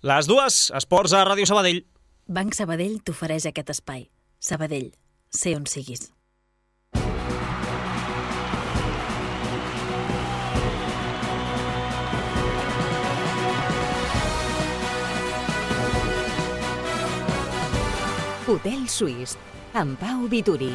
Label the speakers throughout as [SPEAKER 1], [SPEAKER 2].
[SPEAKER 1] Les dues, esports a Ràdio Sabadell.
[SPEAKER 2] Banc Sabadell t'ofereix aquest espai. Sabadell, sé on siguis.
[SPEAKER 3] Hotel Suís, amb Pau Vituri.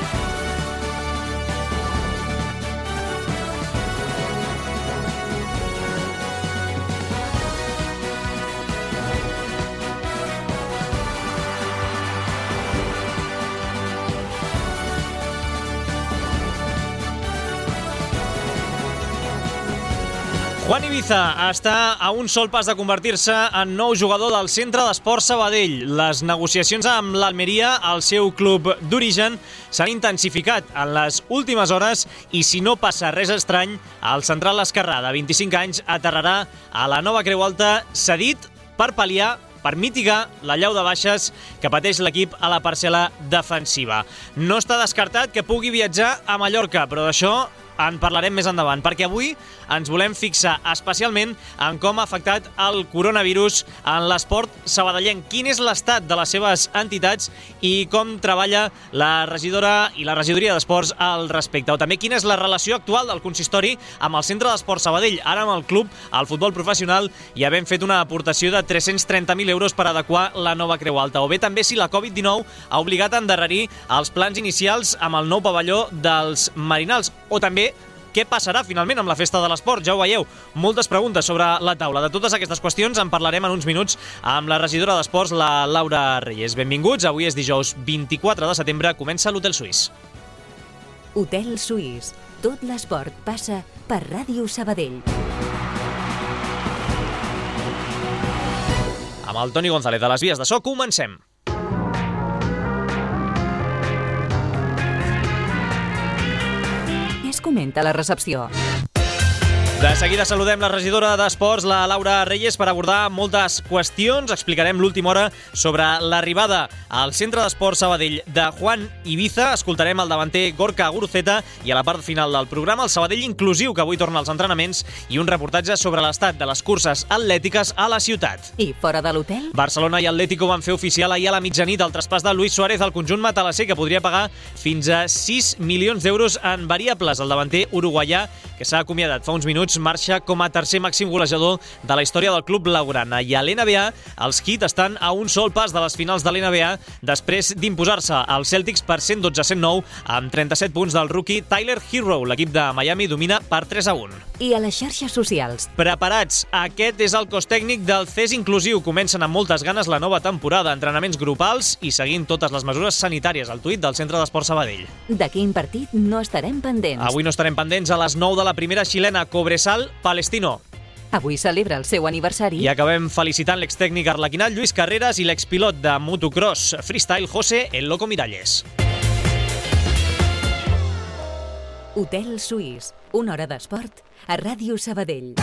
[SPEAKER 1] Juan Ibiza està a un sol pas de convertir-se en nou jugador del Centre d'Esports Sabadell. Les negociacions amb l'Almeria, el seu club d'origen, s'han intensificat en les últimes hores i si no passa res estrany, el central esquerrà de 25 anys aterrarà a la nova Creu Alta, cedit per pal·liar, per mitigar l'allau de baixes que pateix l'equip a la parcel·la defensiva. No està descartat que pugui viatjar a Mallorca, però d'això en parlarem més endavant, perquè avui ens volem fixar especialment en com ha afectat el coronavirus en l'esport sabadellenc. Quin és l'estat de les seves entitats i com treballa la regidora i la regidoria d'esports al respecte. O també quina és la relació actual del consistori amb el Centre d'Esports Sabadell, ara amb el club, el futbol professional, i havent fet una aportació de 330.000 euros per adequar la nova Creu Alta. O bé també si la Covid-19 ha obligat a endarrerir els plans inicials amb el nou pavelló dels Marinals. O també què passarà finalment amb la festa de l'esport? Ja ho veieu, moltes preguntes sobre la taula. De totes aquestes qüestions en parlarem en uns minuts amb la regidora d'Esports, la Laura Reyes. Benvinguts, avui és dijous 24 de setembre, comença l'Hotel Suís.
[SPEAKER 3] Hotel Suís. Tot l'esport passa per Ràdio Sabadell.
[SPEAKER 1] Amb el Toni González a les vies de so, comencem.
[SPEAKER 3] Comenta la recepció.
[SPEAKER 1] De seguida saludem la regidora d'Esports, la Laura Reyes, per abordar moltes qüestions. Explicarem l'última hora sobre l'arribada al Centre d'Esports Sabadell de Juan Ibiza. Escoltarem el davanter Gorka Guruceta i a la part final del programa el Sabadell Inclusiu, que avui torna als entrenaments, i un reportatge sobre l'estat de les curses atlètiques a la ciutat.
[SPEAKER 3] I fora de l'hotel?
[SPEAKER 1] Barcelona i Atlético van fer oficial ahir a la mitjanit el traspàs de Luis Suárez al conjunt matalasser, que podria pagar fins a 6 milions d'euros en variables. El davanter uruguaià, que s'ha acomiadat fa uns minuts, marxa com a tercer màxim golejador de la història del club blaugrana. I a l'NBA, els Heat estan a un sol pas de les finals de l'NBA després d'imposar-se als Celtics per 112-109 amb 37 punts del rookie Tyler Herro. L'equip de Miami domina per 3-1.
[SPEAKER 3] I a les xarxes socials.
[SPEAKER 1] Preparats. Aquest és el cos tècnic del CES Inclusiu. Comencen amb moltes ganes la nova temporada. Entrenaments grupals i seguint totes les mesures sanitàries. El tuit del Centre d'Esports Sabadell.
[SPEAKER 3] De quin partit no estarem pendents?
[SPEAKER 1] Avui no estarem pendents a les 9 de la primera xilena, Cobresal Palestino.
[SPEAKER 3] Avui celebra el seu aniversari.
[SPEAKER 1] I acabem felicitant l'extècnic arlequinat Lluís Carreras i l'expilot de motocross freestyle José El Loco Miralles.
[SPEAKER 3] Hotel Suís, una hora d'esport a Ràdio Sabadell.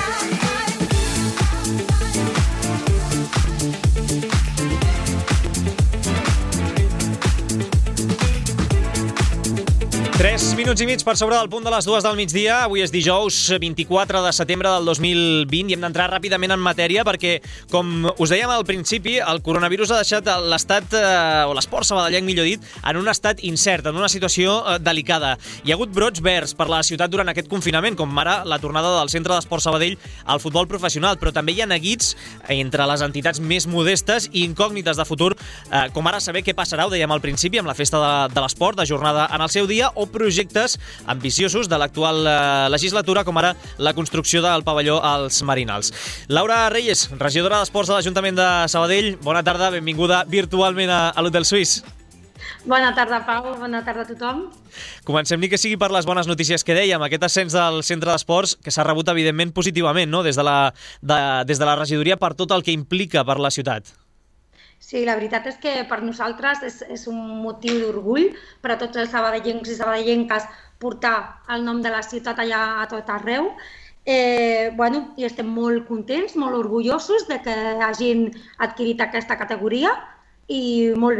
[SPEAKER 1] Tres minuts i mig per sobre del punt de les 2 del migdia. Avui és dijous 24 de setembre del 2020 i hem d'entrar ràpidament en matèria perquè, com us dèiem al principi, el coronavirus ha deixat l'estat, o l'esport sabadellenc, millor dit, en un estat incert, en una situació delicada. Hi ha hagut brots verds per la ciutat durant aquest confinament, com ara la tornada del Centre d'Esports Sabadell al futbol professional, però també hi ha neguits entre les entitats més modestes i incògnites de futur, com ara saber què passarà, ho dèiem al principi, amb la festa de l'esport, ajornada en el seu dia, o projectes ambiciosos de l'actual legislatura, com ara la construcció del pavelló als Marinals. Laura Reyes, regidora d'Esports de l'Ajuntament de Sabadell, bona tarda, benvinguda virtualment a l'Hotel Suís.
[SPEAKER 4] Bona tarda, Pau, bona tarda a tothom.
[SPEAKER 1] Comencem ni que sigui per les bones notícies que dèiem, aquest ascens del Centre d'Esports que s'ha rebut evidentment positivament, no? Des de la regidoria, per tot el que implica per la ciutat.
[SPEAKER 4] Sí, la veritat és que per nosaltres és un motiu d'orgull per a tots els sabadellencs i sabadellenques portar el nom de la ciutat allà a tot arreu. I estem molt contents, molt orgullosos de que hagin adquirit aquesta categoria i molt bé.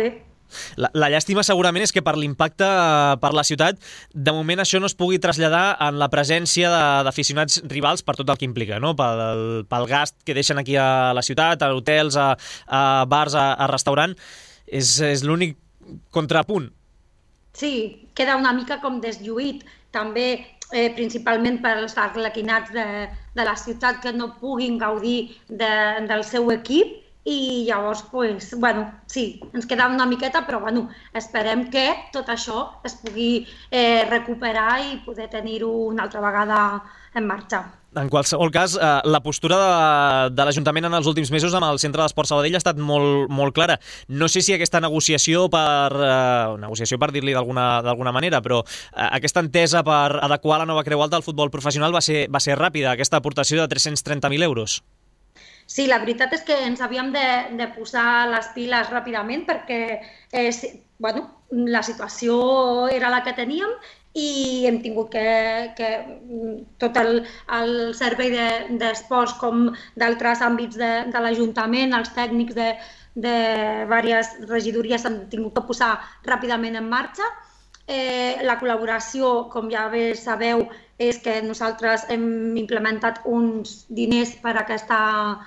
[SPEAKER 1] La llàstima segurament és que per l'impacte per la ciutat, de moment això no es pugui traslladar en la presència d'aficionats rivals per tot el que implica, no? Pel gast que deixen aquí a la ciutat, a hotels, a bars, a restaurant. És l'únic contrapunt.
[SPEAKER 4] Sí, queda una mica com deslluït. També principalment pels arlequinats de la ciutat que no puguin gaudir del seu equip i llavors, sí, ens queda una miqueta, però esperem que tot això es pugui recuperar i poder tenir-ho una altra vegada en marxa.
[SPEAKER 1] En qualsevol cas, la postura de l'Ajuntament en els últims mesos amb el Centre d'Esport Sabadell ha estat molt clara. No sé si aquesta negociació per dir-li d'alguna manera, però aquesta entesa per adequar la nova Creu Alta al futbol professional va ser ràpida, aquesta aportació de 330.000 euros.
[SPEAKER 4] Sí, la veritat és que ens havíem de posar les piles ràpidament perquè la situació era la que teníem i hem tingut que tot el servei d'esports com d'altres àmbits de l'Ajuntament, els tècnics de diverses regidories s'han tingut que posar ràpidament en marxa. La col·laboració, com ja bé sabeu, és que nosaltres hem implementat uns diners per aquesta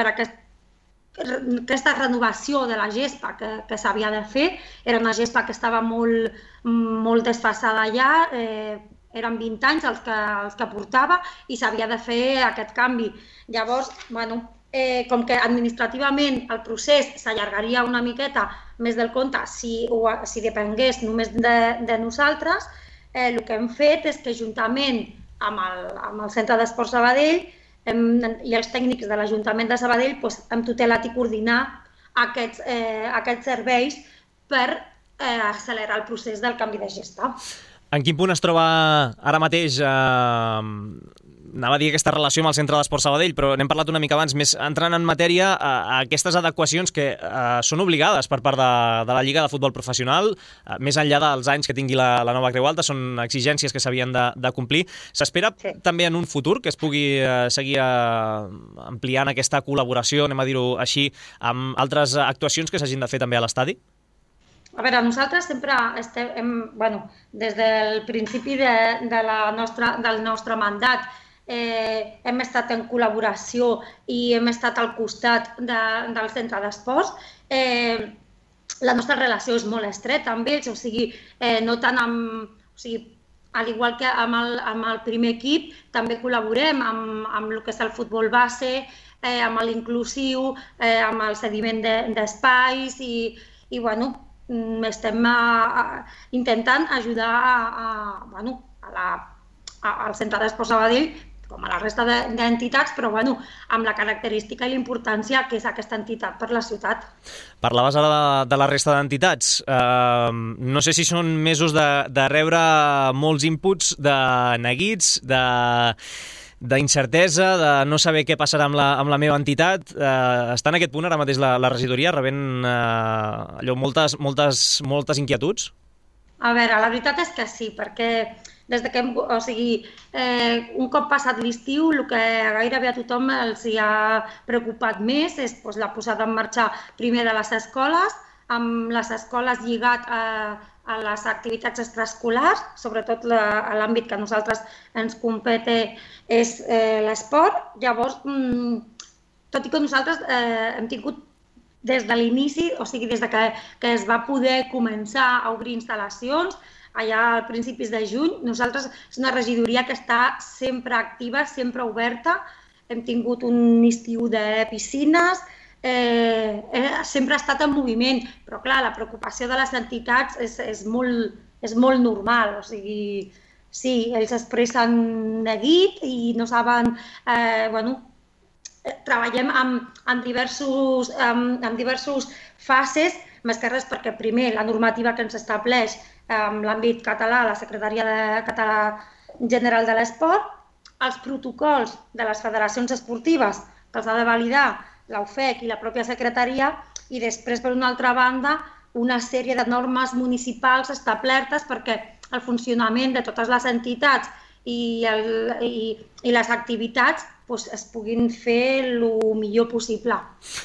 [SPEAKER 4] renovació de la gespa que s'havia de fer. Era una gespa que estava molt desfasada ja, eren 20 anys els que portava i s'havia de fer aquest canvi. Llavors, com que administrativament el procés s'allargaria una miqueta més del compte si depengués només de nosaltres, el que hem fet és que juntament amb el Centre d'Esport Sabadell i els tècnics de l'Ajuntament de Sabadell hem tutelat i coordinat aquests serveis per accelerar el procés del canvi de gespa.
[SPEAKER 1] En quin punt es troba ara mateix, anava a dir aquesta relació amb el Centre d'Esport Sabadell, però n'hem parlat una mica abans, més entrant en matèria a aquestes adequacions que són obligades per part de la Lliga de Futbol Professional, més enllà dels anys que tingui la nova Creu Alta, són exigències que s'havien de complir. S'espera també en un futur que es pugui seguir ampliant aquesta col·laboració, anem a dir-ho així, amb altres actuacions que s'hagin de fer també a l'estadi?
[SPEAKER 4] A veure, nosaltres sempre des del principi del nostre mandat hem estat en col·laboració i hem estat al costat del centre d'esports. La nostra relació és molt estreta amb ells, no tant al igual que amb el primer equip, també col·laborem amb el que és el futbol base, amb l'inclusiu, amb el cediment d'espais i estem intentant ajudar al Centre d'Esport Sabadell com a la resta d'entitats, però amb la característica i la importància que és aquesta entitat per la ciutat.
[SPEAKER 1] Parlaves ara de la resta d'entitats. No sé si són mesos de rebre molts inputs, de neguits, d'incertesa, de no saber què passarà amb la meva entitat. Està en aquest punt ara mateix la regidoria rebent moltes inquietuds?
[SPEAKER 4] A veure, la veritat és que sí, perquè des que un cop passat l'estiu, el que gairebé a tothom els ha preocupat més és la posada en marxa primer de les escoles, amb les escoles lligat a les activitats extraescolars, sobretot a l'àmbit que a nosaltres ens compete és l'esport. Llavors, tot i que nosaltres hem tingut des de l'inici, des que es va poder començar a obrir instal·lacions, allà a principis de juny, nosaltres és una regidoria que està sempre activa, sempre oberta. Hem tingut un estiu de piscines, sempre ha estat en moviment, però clar, la preocupació de les entitats és molt normal. Sí, ells expressen neguit i no saben... Treballem en diversos fases, més que res perquè primer la normativa que ens estableix en l'àmbit català, la Secretaria General de l'Esport, els protocols de les federacions esportives que els ha de validar l'UFEC i la pròpia secretaria i després, per una altra banda, una sèrie de normes municipals establertes perquè el funcionament de totes les entitats i les activitats es puguin fer el millor possible.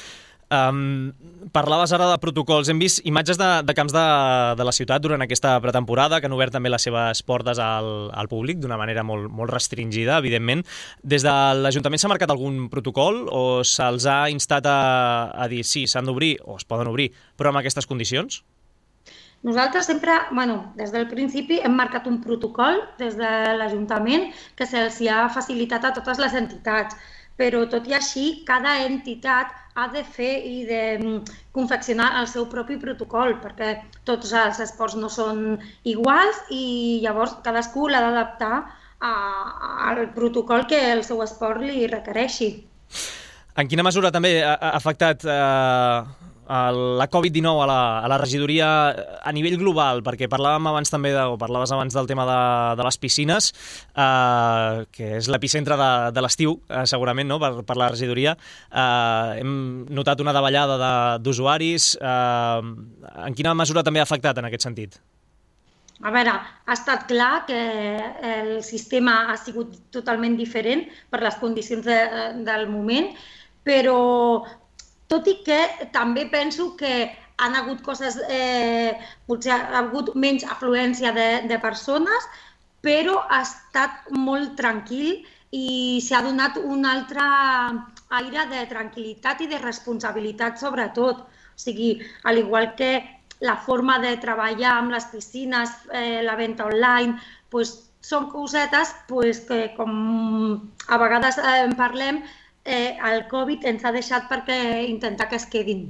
[SPEAKER 1] Parlaves ara de protocols. Hem vist imatges de camps de la ciutat durant aquesta pretemporada, que han obert també les seves portes al públic d'una manera molt restringida, evidentment. Des de l'Ajuntament s'ha marcat algun protocol o se'ls ha instat a dir sí, s'han d'obrir o es poden obrir, però amb aquestes condicions?
[SPEAKER 4] Nosaltres sempre, des del principi hem marcat un protocol des de l'Ajuntament que se'ls ha facilitat a totes les entitats, però tot i així cada entitat ha de fer i de confeccionar el seu propi protocol, perquè tots els esports no són iguals i llavors cadascú l'ha d'adaptar al protocol que el seu esport li requereixi.
[SPEAKER 1] En quina mesura també ha afectat la Covid-19 a la regidoria a nivell global? Perquè parlaves abans del tema de les piscines, que és l'epicentre de l'estiu, segurament, no? per la regidoria. Hem notat una davallada d'usuaris. En quina mesura també ha afectat en aquest sentit?
[SPEAKER 4] A veure, ha estat clar que el sistema ha sigut totalment diferent per les condicions del moment, però tot i que també penso que han hagut coses, potser ha hagut menys afluència de persones, però ha estat molt tranquil i s'ha donat un altre aire de tranquil·litat i de responsabilitat sobretot. O sigui, al igual que la forma de treballar amb les piscines, la venda online, són cosetes que, com a vegades en parlem, el Covid ens ha deixat perquè intentar que es quedin.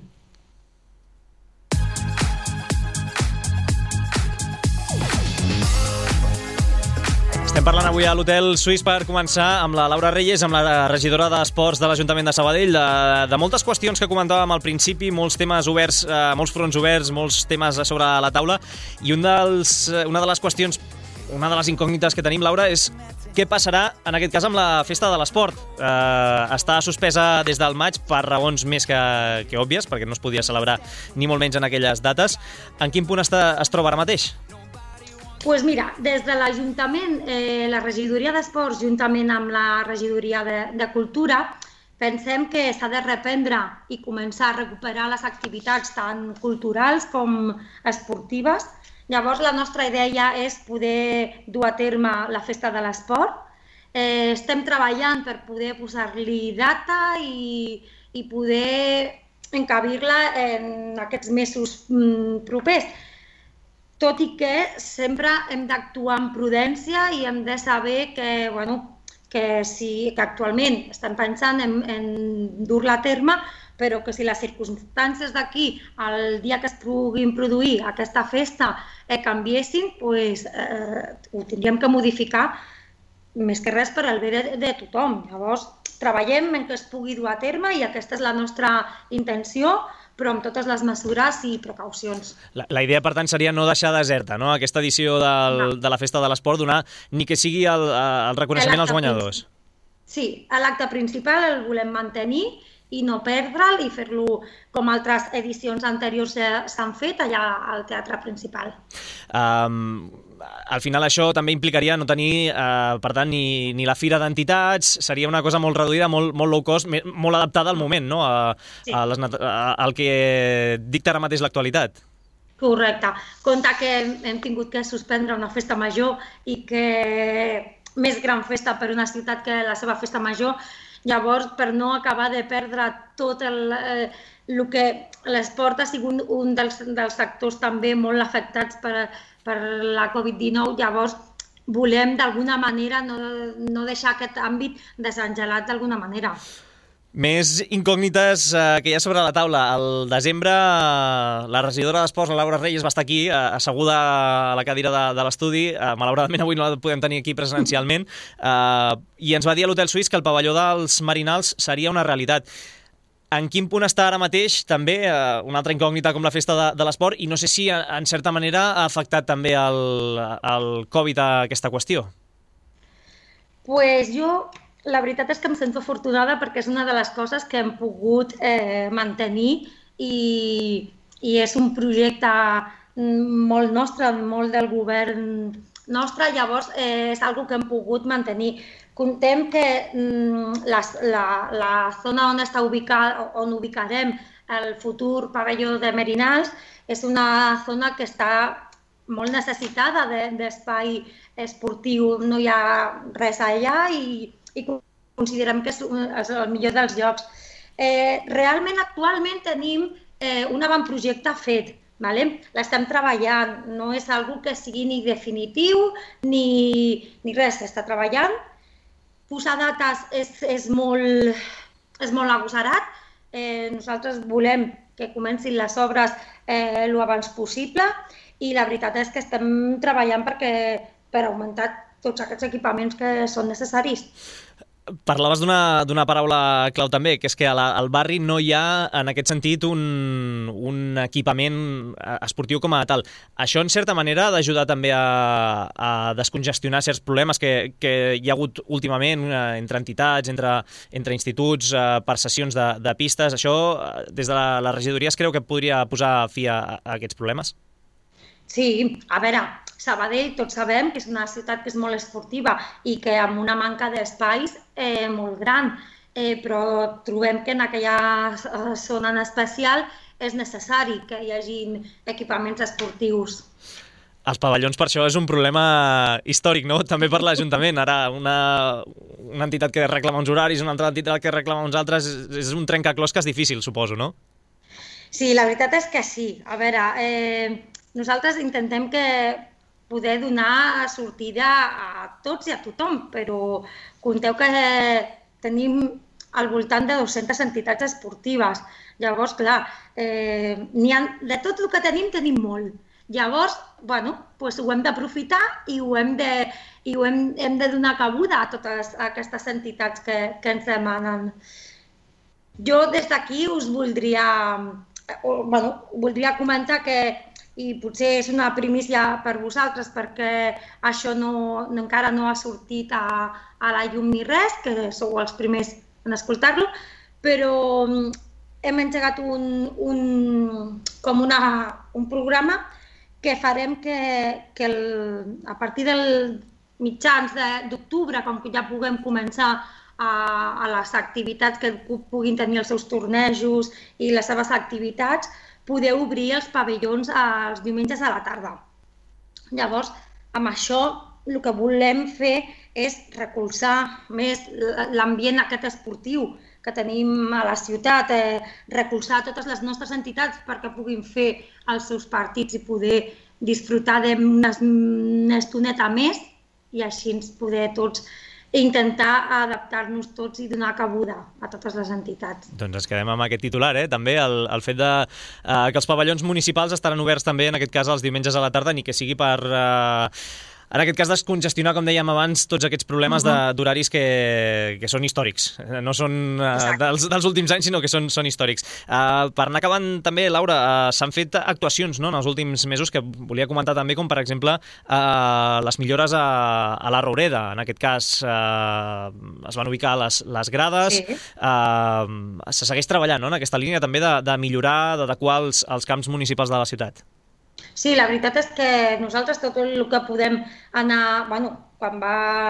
[SPEAKER 1] Estem parlant avui a l'Hotel Suís per començar amb la Laura Reyes, amb la regidora d'Esports de l'Ajuntament de Sabadell, de moltes qüestions que comentàvem al principi, molts temes oberts, molts fronts oberts, molts temes sobre la taula, i una de les qüestions, una de les incògnites que tenim, Laura, és què passarà, en aquest cas, amb la Festa de l'Esport. Està suspesa des del maig per raons més que òbvies, perquè no es podia celebrar ni molt menys en aquelles dates. En quin punt es troba ara mateix?
[SPEAKER 4] Doncs mira, des de l'Ajuntament, la regidoria d'Esports, juntament amb la regidoria de Cultura, pensem que s'ha de reprendre i començar a recuperar les activitats tant culturals com esportives. Llavors, la nostra idea és poder dur a terme la Festa de l'Esport. Estem treballant per poder posar-li data i poder encabir-la en aquests mesos propers. Tot i que sempre hem d'actuar amb prudència i hem de saber que actualment estem pensant en dur-la a terme, però que si les circumstàncies d'aquí, el dia que es puguin produir aquesta festa, canviessin, ho tindríem que modificar més que res per al bé de tothom. Llavors, treballem en que es pugui dur a terme i aquesta és la nostra intenció, però amb totes les mesures i precaucions.
[SPEAKER 1] La idea, per tant, seria no deixar deserta, no? Aquesta edició de la Festa de l'Esport, donar ni que sigui el reconeixement als guanyadors.
[SPEAKER 4] Sí, l'acte principal el volem mantenir i no perdre'l i fer-lo com altres edicions anteriors s'han fet allà al teatre principal.
[SPEAKER 1] Al final això també implicaria no tenir, per tant, ni la fira d'entitats, seria una cosa molt reduïda, molt low cost, molt adaptada al moment, no? Al que dicta ara mateix l'actualitat.
[SPEAKER 4] Correcte. Compte que hem tingut que suspendre una festa major i que més gran festa per una ciutat que la seva festa major. Llavors, per no acabar de perdre tot el que l'esport ha sigut un dels sectors també molt afectats per la Covid-19, llavors volem d'alguna manera no deixar aquest àmbit desengelat d'alguna manera.
[SPEAKER 1] Més incògnites que hi ha sobre la taula. Al desembre, la regidora d'Esports, la Laura Reyes, va estar aquí, asseguda a la cadira de l'estudi. Malauradament, avui no la podem tenir aquí presencialment. I ens va dir a l'Hotel Suís que el pavelló dels Marinals seria una realitat. En quin punt està ara mateix també una altra incògnita com la Festa de l'Esport? I no sé si, en certa manera, ha afectat també el Covid a aquesta qüestió.
[SPEAKER 4] Pues la veritat és que em sento afortunada perquè és una de les coses que hem pogut mantenir i és un projecte molt nostre, molt del govern nostre, llavors és una cosa que hem pogut mantenir. contem que la zona on ubicarem el futur pavelló de Merinals és una zona que està molt necessitada d'espai esportiu. No hi ha res allà i considerem que és el millor dels llocs. Realment, actualment tenim un avantprojecte fet. L'estem treballant, no és algo que sigui ni definitiu ni res, s'està treballant. Posar dates és molt agosarat. Nosaltres volem que comencin les obres el abans possible i la veritat és que estem treballant per augmentar tots aquests equipaments que són necessaris.
[SPEAKER 1] Parlaves d'una paraula clau també, que és que al barri no hi ha, en aquest sentit, un equipament esportiu com a tal. Això, en certa manera, ha d'ajudar també a descongestionar certs problemes que hi ha hagut últimament entre entitats, entre instituts, per sessions de pistes. Això, des de la regidoria, es creu que podria posar fi a aquests problemes?
[SPEAKER 4] Sí, a veure, Sabadell tots sabem que és una ciutat que és molt esportiva i que amb una manca d'espais molt gran, però trobem que en aquella zona en especial és necessari que hi hagi equipaments esportius.
[SPEAKER 1] Els pavellons, per això, és un problema històric, no? També per l'Ajuntament. Ara, una entitat que reclama uns horaris, una altra entitat que reclama uns altres, és un trencaclosques difícil, suposo, no?
[SPEAKER 4] Sí, la veritat és que sí. A veure, nosaltres intentem poder donar sortida a tots i a tothom, però compteu que tenim al voltant de 200 entitats esportives. Llavors, clar, de tot el que tenim molt. Llavors, ho hem d'aprofitar i hem de donar cabuda a totes aquestes entitats que ens demanen. Jo des d'aquí us voldria comentar que, i potser és una primícia per vosaltres perquè això encara no ha sortit a la llum ni res, que sou els primers en escoltar-lo, però hem engegat un programa que farem que a partir del mitjans d'octubre, com que ja puguem començar a les activitats que puguin tenir els seus tornejos i les seves activitats, podeu obrir els pavellons els diumenges a la tarda. Llavors, amb això el que volem fer és recolzar més l'ambient aquest esportiu que tenim a la ciutat, recolzar totes les nostres entitats perquè puguin fer els seus partits i poder disfrutar d'una estoneta més i així poder tots intentar adaptar-nos tots i donar cabuda a totes les entitats.
[SPEAKER 1] Doncs ens quedem amb aquest titular, també, el fet que els pavellons municipals estaran oberts també, en aquest cas, els diumenges a la tarda, ni que sigui per... En aquest cas, descongestionar, com dèiem abans, tots aquests problemes d'horaris que són històrics. No són dels últims anys, sinó que són històrics. Per anar acabant també, Laura, s'han fet actuacions en els últims mesos que volia comentar també, com per exemple les millores a la Roureda. En aquest cas es van ubicar les grades. Se segueix treballant en aquesta línia també de millorar, d'adequar els camps municipals de la ciutat.
[SPEAKER 4] Sí, la veritat és que nosaltres tot el que podem anar... Quan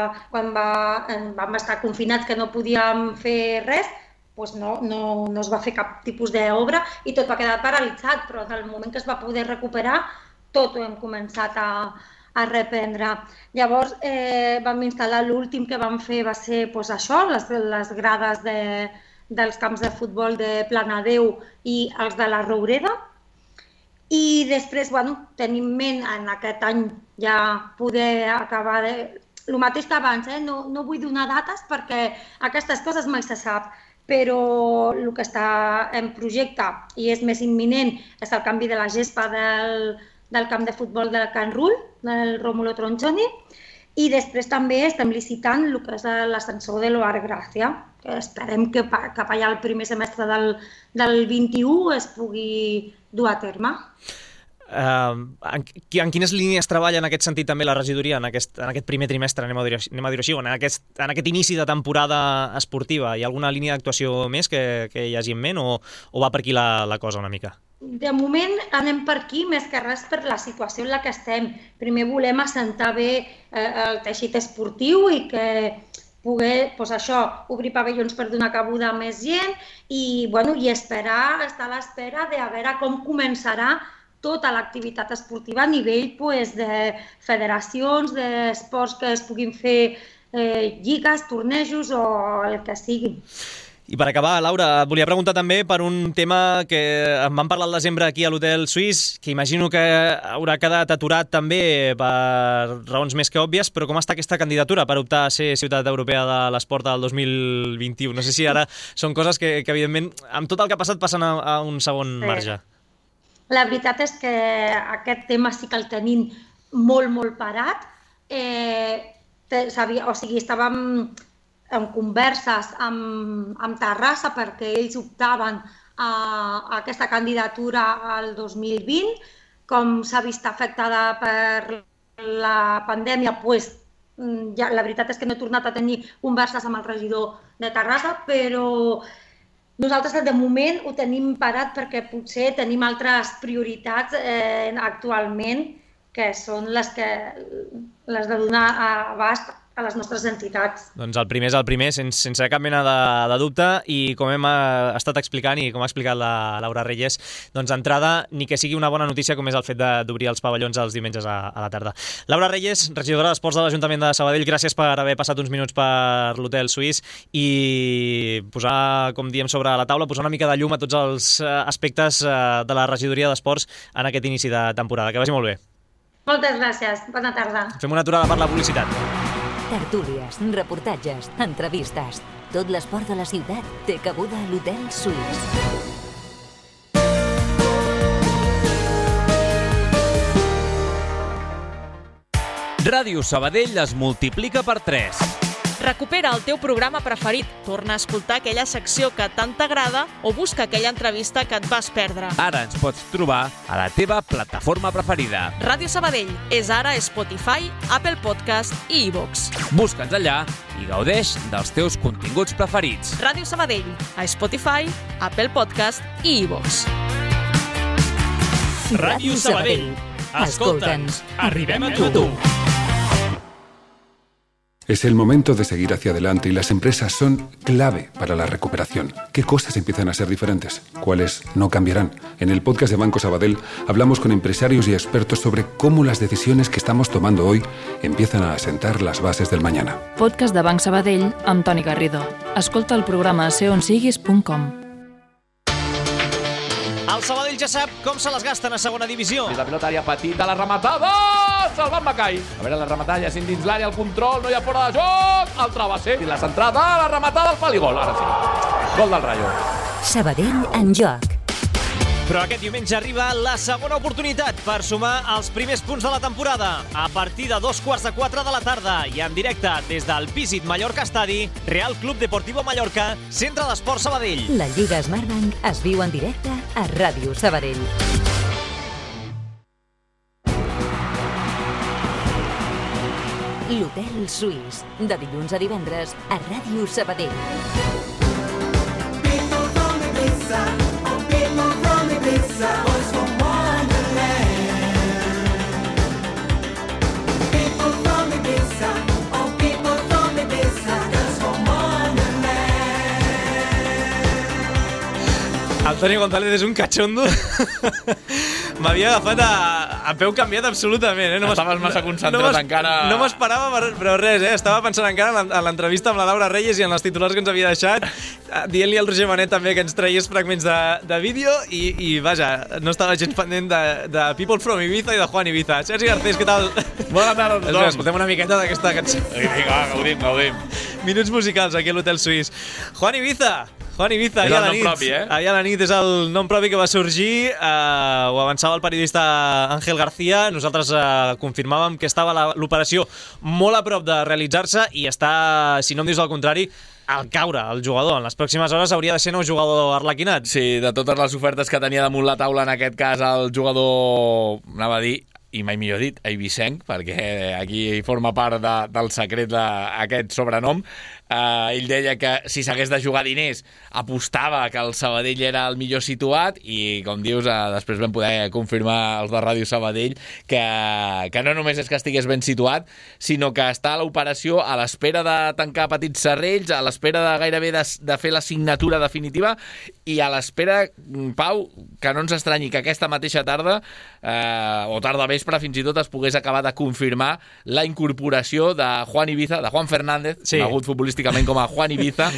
[SPEAKER 4] vam estar confinats que no podíem fer res, doncs no es va fer cap tipus d'obra i tot va quedar paralitzat, però en el moment que es va poder recuperar, tot ho hem començat a reprendre. Llavors vam instal·lar, l'últim que vam fer va ser això, les grades dels camps de futbol de Planadeu i els de la Roureda. I després tenim en ment en aquest any ja poder acabar el mateix que abans. No vull donar dates perquè aquestes coses mai se sap, però el que està en projecte i és més imminent és el canvi de la gespa del camp de futbol de Can Rull, del Rómulo Tronchoni, i després també estem licitant el que és l'ascensor de l'Oar Gràcia, que esperem que cap allà al primer semestre del 21 es pugui dur a terme.
[SPEAKER 1] En quines línies treballa en aquest sentit també la regidoria en aquest primer trimestre, anem a dir-ho així, en aquest inici de temporada esportiva? Hi ha alguna línia d'actuació més que hi hagi en ment o va per aquí la cosa una mica?
[SPEAKER 4] De moment anem per aquí, més que res per la situació en la que estem. Primer volem assentar bé el teixit esportiu i que poder, doncs això, obrir pavellons per donar cabuda a més gent i esperar, estar a l'espera de veure com començarà tota l'activitat esportiva a nivell de federacions, d'esports que es puguin fer lligues, tornejos o el que sigui.
[SPEAKER 1] I per acabar, Laura, et volia preguntar també per un tema que em van parlar al desembre aquí a l'Hotel Suís, que imagino que haurà quedat aturat també per raons més que òbvies, però com està aquesta candidatura per optar a ser Ciutat Europea de l'Esport del 2021? No sé si ara són coses que evidentment, amb tot el que ha passat, passen a un segon marge.
[SPEAKER 4] La veritat és que aquest tema sí que el tenim molt, molt parat. Estàvem en converses amb Terrassa perquè ells optaven a aquesta candidatura al 2020. Com s'ha vist afectada per la pandèmia, la veritat és que no he tornat a tenir converses amb el regidor de Terrassa, però nosaltres de moment ho tenim parat perquè potser tenim altres prioritats actualment que són les de donar abast a les nostres entitats.
[SPEAKER 1] Doncs el primer és el primer, sense cap mena de dubte, i com hem estat explicant i com ha explicat la Laura Reyes, doncs d'entrada, ni que sigui una bona notícia com és el fet d'obrir els pavellons els diumenges a la tarda. Laura Reyes, regidora d'Esports de l'Ajuntament de Sabadell, gràcies per haver passat uns minuts per l'Hotel Suís i posar, com diem, sobre la taula, posar una mica de llum a tots els aspectes de la regidoria d'Esports en aquest inici de temporada. Que vagi molt bé.
[SPEAKER 4] Moltes gràcies. Bona tarda.
[SPEAKER 1] Fem una aturada per la publicitat.
[SPEAKER 3] Tertúlies, reportatges, entrevistes. Tot l'esport de la ciutat té cabuda a l'Hotel Suís.
[SPEAKER 5] Ràdio Sabadell es multiplica per 3.
[SPEAKER 6] Recupera el teu programa preferit, torna a escoltar aquella secció que tant t'agrada o busca aquella entrevista que et vas perdre.
[SPEAKER 5] Ara ens pots trobar a la teva plataforma preferida.
[SPEAKER 6] Ràdio Sabadell és ara a Spotify, Apple Podcast i iVoox.
[SPEAKER 5] Busca'ns allà i gaudeix dels teus continguts preferits.
[SPEAKER 6] Ràdio Sabadell, a Spotify, Apple Podcast i iVoox.
[SPEAKER 1] Ràdio Sabadell. Escolta'ns, arribem a tu.
[SPEAKER 7] Es el momento de seguir hacia adelante y las empresas son clave para la recuperación. ¿Qué cosas empiezan a ser diferentes? ¿Cuáles no cambiarán? En el podcast de Banco Sabadell hablamos con empresarios y expertos sobre cómo las decisiones que estamos tomando hoy empiezan a asentar las bases del mañana.
[SPEAKER 8] Podcast de Banc Sabadell amb Toni Garrido. Escolta el programa seonsiguis.com.
[SPEAKER 1] El Sabadell ja sap com se les gasten a segona divisió.
[SPEAKER 9] La pilota àrea petita, la rematada! Salvat Macai. A veure, la rematada ja dins l'àrea, el control, no hi ha fora de joc. El travesser i la centrada, la rematada, el pal i gol. Ara sí, gol del Rayo.
[SPEAKER 3] Sabadell en joc.
[SPEAKER 1] Però aquest diumenge arriba la segona oportunitat per sumar els primers punts de la temporada. A partir de 3:15 de la tarda i en directe des del Visit Mallorca Estadi, Real Club Deportivo Mallorca, Centre d'Esport Sabadell.
[SPEAKER 3] La Lliga Smartbank es viu en directe a Ràdio Sabadell. L'Hotel Suís, de dilluns a divendres a Ràdio Sabadell.
[SPEAKER 1] Antonio González és un cachondo. M'havia agafat a peu canviat absolutament.
[SPEAKER 9] Estaves massa concentrat encara.
[SPEAKER 1] No m'esperava, però res, estava pensant encara en l'entrevista amb la Laura Reyes i en les titulars que ens havia deixat, dient-li al Roger Manet també que ens traies fragments de vídeo i vaja, no estava gens pendent de People from Ibiza i de Juan Ibiza. Sergi Garcés, què tal?
[SPEAKER 9] Bona tarda a tothom.
[SPEAKER 1] Escoltem una miqueta d'aquesta cançó.
[SPEAKER 9] Vinga, gaudim.
[SPEAKER 1] Minuts musicals aquí a l'Hotel Suís. Juan Ibiza, ahir a la nit. Ahir a la nit és el nom propi que va sorgir, ho avançava el periodista Ángel García. Nosaltres confirmàvem que estava l'operació molt a prop de realitzar-se i està, si no em dius el contrari, al caure el jugador. En les pròximes hores hauria de ser nou jugador arlequinat.
[SPEAKER 9] Sí, de totes les ofertes que tenia damunt la taula, en aquest cas el jugador, anava a dir, i mai millor dit, eivissenc, perquè aquí forma part del secret d'aquest sobrenom.
[SPEAKER 10] Ell deia que si s'hagués de jugar diners apostava que el Sabadell era el millor situat i, com dius, després vam poder confirmar els de Ràdio Sabadell que no només és que estigués ben situat, sinó que està a l'operació a l'espera de tancar petits serrells, a l'espera de gairebé de fer la signatura definitiva i a l'espera, Pau, que no ens estranyi que aquesta mateixa tarda o tarda vespre fins i tot es pogués acabar de confirmar la incorporació de Juan Ibiza, de Juan Fernández, conegut futbolísticament com a Juan Ibiza,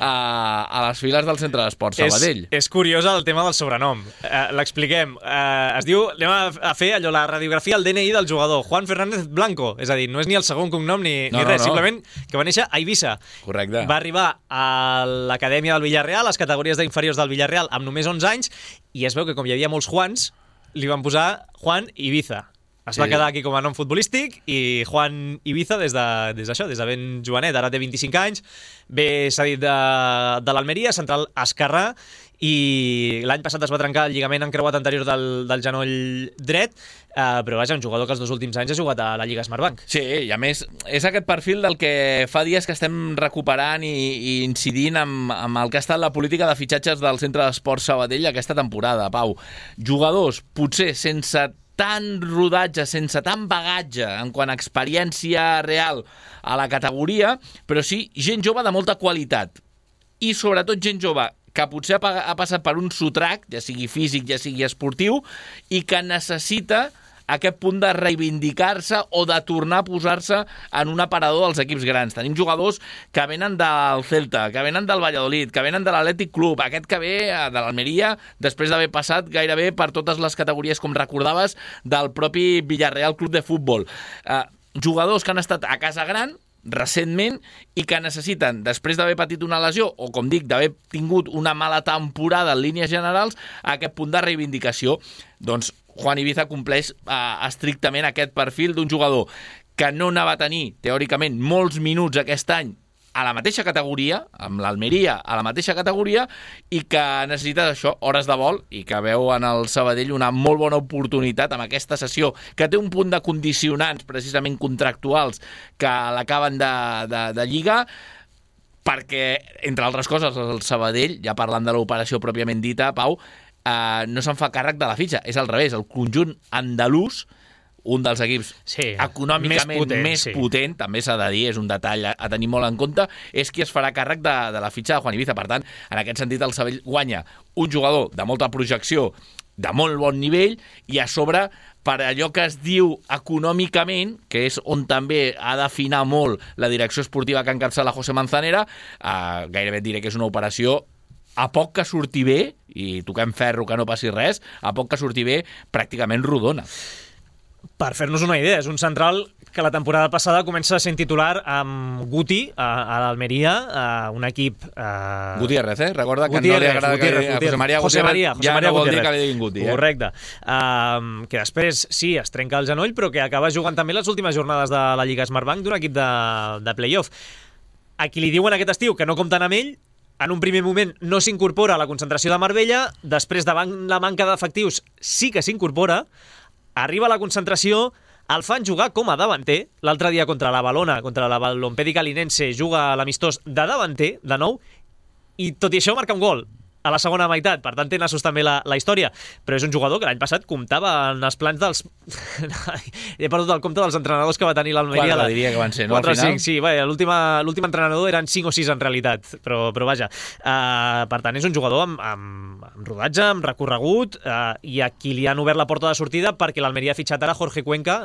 [SPEAKER 10] a les files del Centre d'Esports Sabadell.
[SPEAKER 1] És curiós el tema del sobrenom. L'expliquem. Es diu, anem a fer allò, la radiografia, el DNI del jugador, Juan Fernández Blanco. És a dir, no és ni el segon cognom ni res, simplement que va néixer a Eivissa.
[SPEAKER 10] Correcte.
[SPEAKER 1] Va arribar a l'acadèmia del Villarreal, a les categories d'inferiors del Villarreal, amb només 11 anys, i es veu que com hi havia molts Juans, li van posar Juan Ibiza. Es va quedar aquí com a nom futbolístic i Juan Ibiza des de ben jovenet, ara té 25 anys, ve cedit de l'Almeria, central esquerrà, i l'any passat es va trencar el lligament encreuat anterior del genoll dret, però vaja, un jugador que els 2 últims anys ha jugat a la Lliga Smartbank.
[SPEAKER 10] Sí, i a més és aquest perfil del que fa dies que estem recuperant i incidint amb el que ha estat la política de fitxatges del Centre d'Esports Sabadell aquesta temporada, Pau. Jugadors potser sense tant rodatge, sense tant bagatge en quant a experiència real a la categoria, però sí gent jove de molta qualitat. I sobretot gent jove que potser ha passat per un sotrac, ja sigui físic, ja sigui esportiu, i que necessita aquest punt de reivindicar-se o de tornar a posar-se en un aparador dels equips grans. Tenim jugadors que venen del Celta, que venen del Valladolid, que venen de l'Atlètic Club, aquest que ve de l'Almeria, després d'haver passat gairebé per totes les categories, com recordaves, del propi Villarreal Club de Futbol. Jugadors que han estat a casa gran, recentment, i que necessiten, després d'haver patit una lesió o, com dic, d'haver tingut una mala temporada en línies generals, aquest punt de reivindicació. Doncs Juan Ibiza compleix estrictament aquest perfil d'un jugador que no anava a tenir, teòricament, molts minuts aquest any a la mateixa categoria, amb l'Almeria a la mateixa categoria, i que necessita això, hores de vol, i que veu en el Sabadell una molt bona oportunitat amb aquesta sessió, que té un punt de condicionants precisament contractuals que l'acaben de lligar, perquè, entre altres coses, el Sabadell, ja parlant de l'operació pròpiament dita, Pau, no se'n fa càrrec de la fitxa, és al revés, el conjunt andalús, un dels equips econòmicament més potent, també s'ha de dir, és un detall a tenir molt en compte, és qui es farà càrrec de la fitxa de Juan Ibiza. Per tant, en aquest sentit, el Sabadell guanya un jugador de molta projecció, de molt bon nivell, i a sobre, per allò que es diu econòmicament, que és on també ha d'afinar molt la direcció esportiva que encapçala José Manzanera, gairebé et diré que és una operació a poc que surti bé, i toquem ferro que no passi res, a poc que surti bé, pràcticament rodona.
[SPEAKER 1] Per fer-nos una idea, és un central que la temporada passada comença sent titular amb Guti a l'Almeria, un equip...
[SPEAKER 10] Gutiérrez, recorda que no li agrada que José María ja no vol dir que li diguin Guti.
[SPEAKER 1] Correcte. Que després, sí, es trenca el genoll, però que acaba jugant també les últimes jornades de la Lliga Smartbank d'un equip de play-off. A qui li diuen aquest estiu que no compten amb ell, en un primer moment no s'incorpora a la concentració de Marbella, després davant la manca d'efectius sí que s'incorpora, arriba a la concentració, el fan jugar com a davanter, l'altre dia contra la Valona, contra la Balompèdica Linense, juga a l'amistós de davanter, de nou, i tot i això marca un gol a la segona meitat, per tant té nassos també la història, però és un jugador que l'any passat comptava en els plans dels... He perdut el compte dels entrenadors que va tenir l'Almeria.
[SPEAKER 10] 4 diria que van ser, no?
[SPEAKER 1] 4 o 5, sí, l'últim entrenador eren 5 o 6 en realitat, però vaja. Per tant, és un jugador amb rodatge, amb recorregut, i a qui li han obert la porta de sortida perquè l'Almeria ha fitxat ara Jorge Cuenca,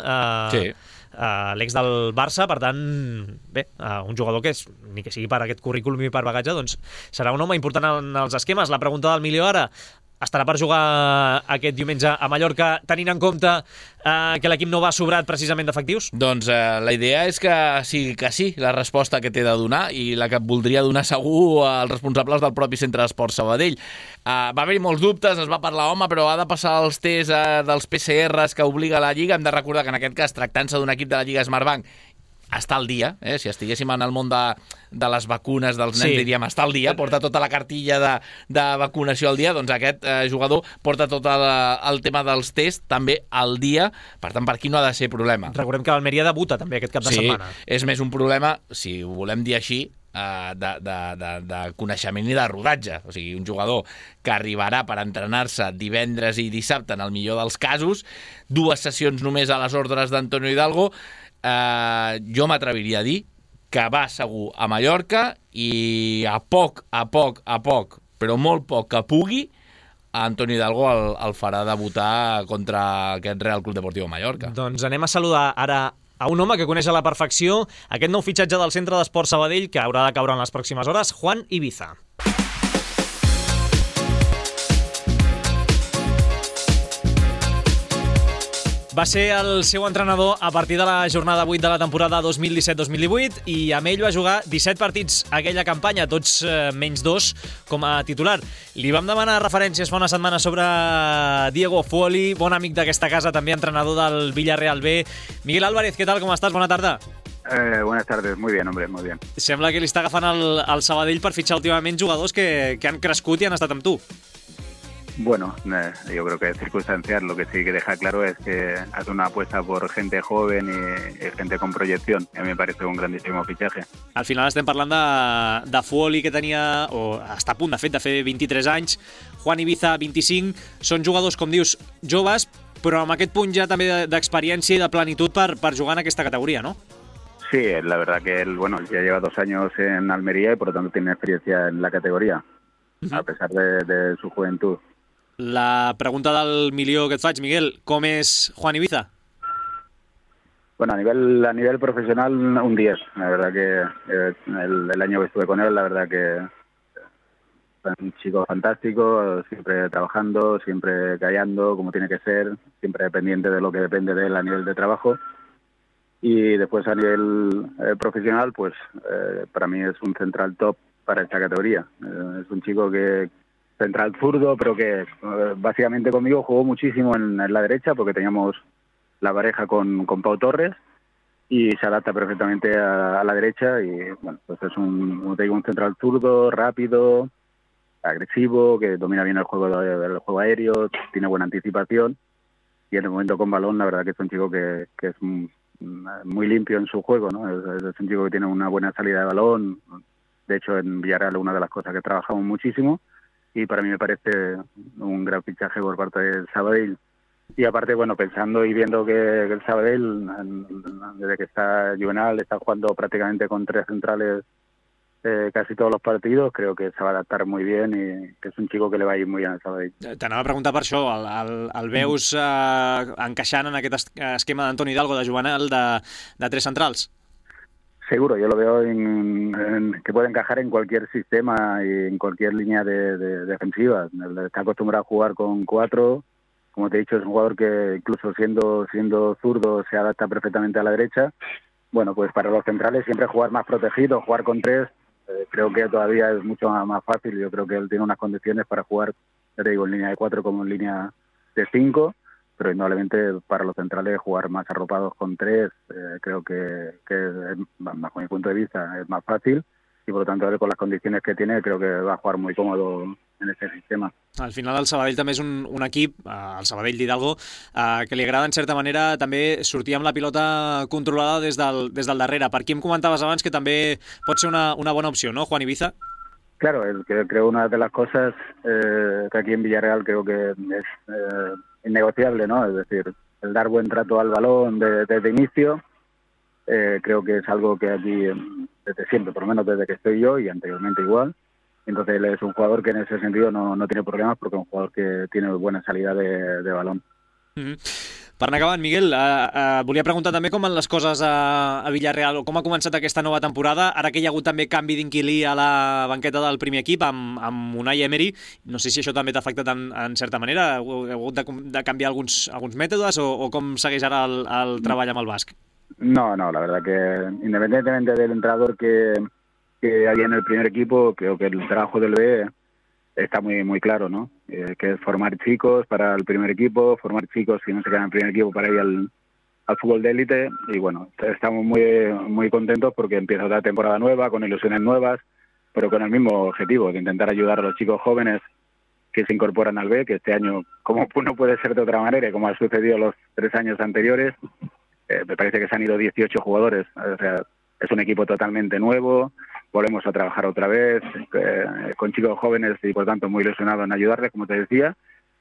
[SPEAKER 1] l'ex del Barça, per tant, bé, un jugador que és, ni que sigui per aquest currículum i per bagatge, doncs serà un home important en els esquemes. La pregunta del milió ara, estarà per jugar aquest diumenge a Mallorca, tenint en compte que l'equip no va sobrat precisament d'efectius?
[SPEAKER 10] Doncs la idea és que sí, la resposta que té de donar, i la que voldria donar segur als responsables del propi Centre d'Esports Sabadell. Va haver-hi molts dubtes, es va parlar, però ha de passar els tests dels PCRs que obliga la Lliga. Hem de recordar que en aquest cas, tractant-se d'un equip de la Lliga Smartbank, està al dia, si estiguéssim en el món de les vacunes dels nens, diríem, està al dia, porta tota la cartilla de vacunació al dia, doncs aquest jugador porta tot el tema dels tests també al dia, per tant, per aquí no ha de ser problema.
[SPEAKER 1] Recordem que l'Almeria debuta també aquest cap de setmana.
[SPEAKER 10] És més un problema, si ho volem dir així, de coneixement i de rodatge. O sigui, un jugador que arribarà per entrenar-se divendres i dissabte, en el millor dels casos, 2 sessions només a les ordres d'Antonio Hidalgo. Jo m'atreviria a dir que va segur a Mallorca i a poc, però molt poc que pugui, Antonio Hidalgo el farà debutar contra aquest Real Club Deportivo Mallorca.
[SPEAKER 1] Doncs anem a saludar ara a un home que coneix a la perfecció aquest nou fitxatge del Centre d'Esport Sabadell que haurà de caure en les pròximes hores, Juan Ibiza. Va ser el seu entrenador a partir de la jornada 8 de la temporada 2017-2018 i amb ell va jugar 17 partits aquella campanya, tots menys 2 com a titular. Li vam demanar referències fa una setmana sobre Diego Fuoli, bon amic d'aquesta casa, també entrenador del Villarreal B. Miguel Álvarez, què tal, com estàs? Bona tarda.
[SPEAKER 11] Buenas tardes, muy bien, hombre, muy bien.
[SPEAKER 1] Sembla que li està agafant el Sabadell per fitxar últimament jugadors que han crescut i han estat amb tu.
[SPEAKER 11] Bueno, yo creo que es circunstancial. Lo que sí que deja claro es que hace una apuesta por gente joven y gente con proyección. A mí me parece un grandísimo fichaje.
[SPEAKER 1] Al final estem parlant de Fuoli, que tenia, o està a punt de fer 23 anys, Juan Ibiza, 25. Són jugadors, com dius, joves, però amb aquest punt ja també d'experiència i de plenitud per jugar en aquesta categoria, ¿no?
[SPEAKER 11] Sí, la verdad que él, ya lleva 2 años en Almería y por lo tanto tiene experiencia en la categoría, a pesar de su juventud.
[SPEAKER 1] La pregunta del milió que et faig, Miguel, com és Juan Ibiza?
[SPEAKER 11] Bueno, a nivel profesional, un 10. La verdad que el año que estuve con él, la verdad que es un chico fantástico, siempre trabajando, siempre callando, como tiene que ser, siempre pendiente de lo que depende de él a nivel de trabajo. Y después a nivel profesional, para mí es un central top para esta categoría. Es un chico que central zurdo, pero que básicamente conmigo jugó muchísimo en la derecha porque teníamos la pareja con Pau Torres y se adapta perfectamente a la derecha y bueno, pues es un central zurdo, rápido, agresivo, que domina bien el juego aéreo, tiene buena anticipación y en el momento con balón la verdad que es un chico que es muy limpio en su juego, ¿no? Es un chico que tiene una buena salida de balón. De hecho, en Villarreal una de las cosas que trabajamos muchísimo. Y para mí me parece un gran fichaje por parte del Sabadell. Y aparte, pensando y viendo que el Sabadell, desde que está Juvenal, está jugando prácticamente con 3 centrales casi todos los partidos, creo que se va a adaptar muy bien y que és un chico que le va a ir muy bien al Sabadell.
[SPEAKER 1] T'anava a preguntar per això, el veus encaixant en aquest esquema d'Antoni Hidalgo, de Juvenal, de 3 centrals?
[SPEAKER 11] Seguro, yo lo veo que puede encajar en cualquier sistema y en cualquier línea de defensiva. Está acostumbrado a jugar con 4. Como te he dicho, es un jugador que incluso siendo zurdo se adapta perfectamente a la derecha. Bueno, pues para los centrales siempre jugar más protegido, jugar con 3, creo que todavía es mucho más fácil. Yo creo que él tiene unas condiciones para jugar, ya te digo, en línea de 4 como en línea de 5. Pero indudablemente para los centrales jugar más arropados con 3 creo que bajo mi punto de vista es más fácil y por lo tanto con las condiciones que tiene creo que va a jugar muy cómodo en este sistema.
[SPEAKER 1] Al final el Sabadell també és un equip, el Sabadell d'Hidalgo, que li agrada en certa manera també sortir amb la pilota controlada des del darrere. Per qui em comentaves abans que també pot ser una bona opció, ¿no, Juan Ibiza?
[SPEAKER 11] Claro, creo una de las cosas que aquí en Villarreal creo que es innegociable, ¿no? Es decir, el dar buen trato al balón desde inicio, creo que es algo que aquí desde siempre, por lo menos desde que estoy yo y anteriormente igual. Entonces él es un jugador que en ese sentido no tiene problemas porque es un jugador que tiene buena salida de balón.
[SPEAKER 1] Per anar acabant, Miguel, volia preguntar també com van les coses a Villarreal, com ha començat aquesta nova temporada, ara que hi ha hagut també canvi d'inquilí a la banqueta del primer equip amb Unai Emery. No sé si això també t'ha afectat en certa manera, heu hagut de canviar alguns mètodes o com segueix ara el treball amb el basc?
[SPEAKER 11] No, la verdad que independientemente del entrenador que hay en el primer equipo, creo que el trabajo del B está muy claro, ¿no? Que es formar chicos para el primer equipo, formar chicos que no se quedan en el primer equipo para ir al fútbol de élite y bueno, estamos muy contentos porque empieza otra temporada nueva, con ilusiones nuevas, pero con el mismo objetivo de intentar ayudar a los chicos jóvenes que se incorporan al B, que este año, como no puede ser de otra manera, como ha sucedido los 3 años anteriores, me parece que se han ido 18 jugadores, o sea, es un equipo totalmente nuevo, volvemos a trabajar otra vez con chicos jóvenes y por tanto muy ilusionados en ayudarles, como te decía,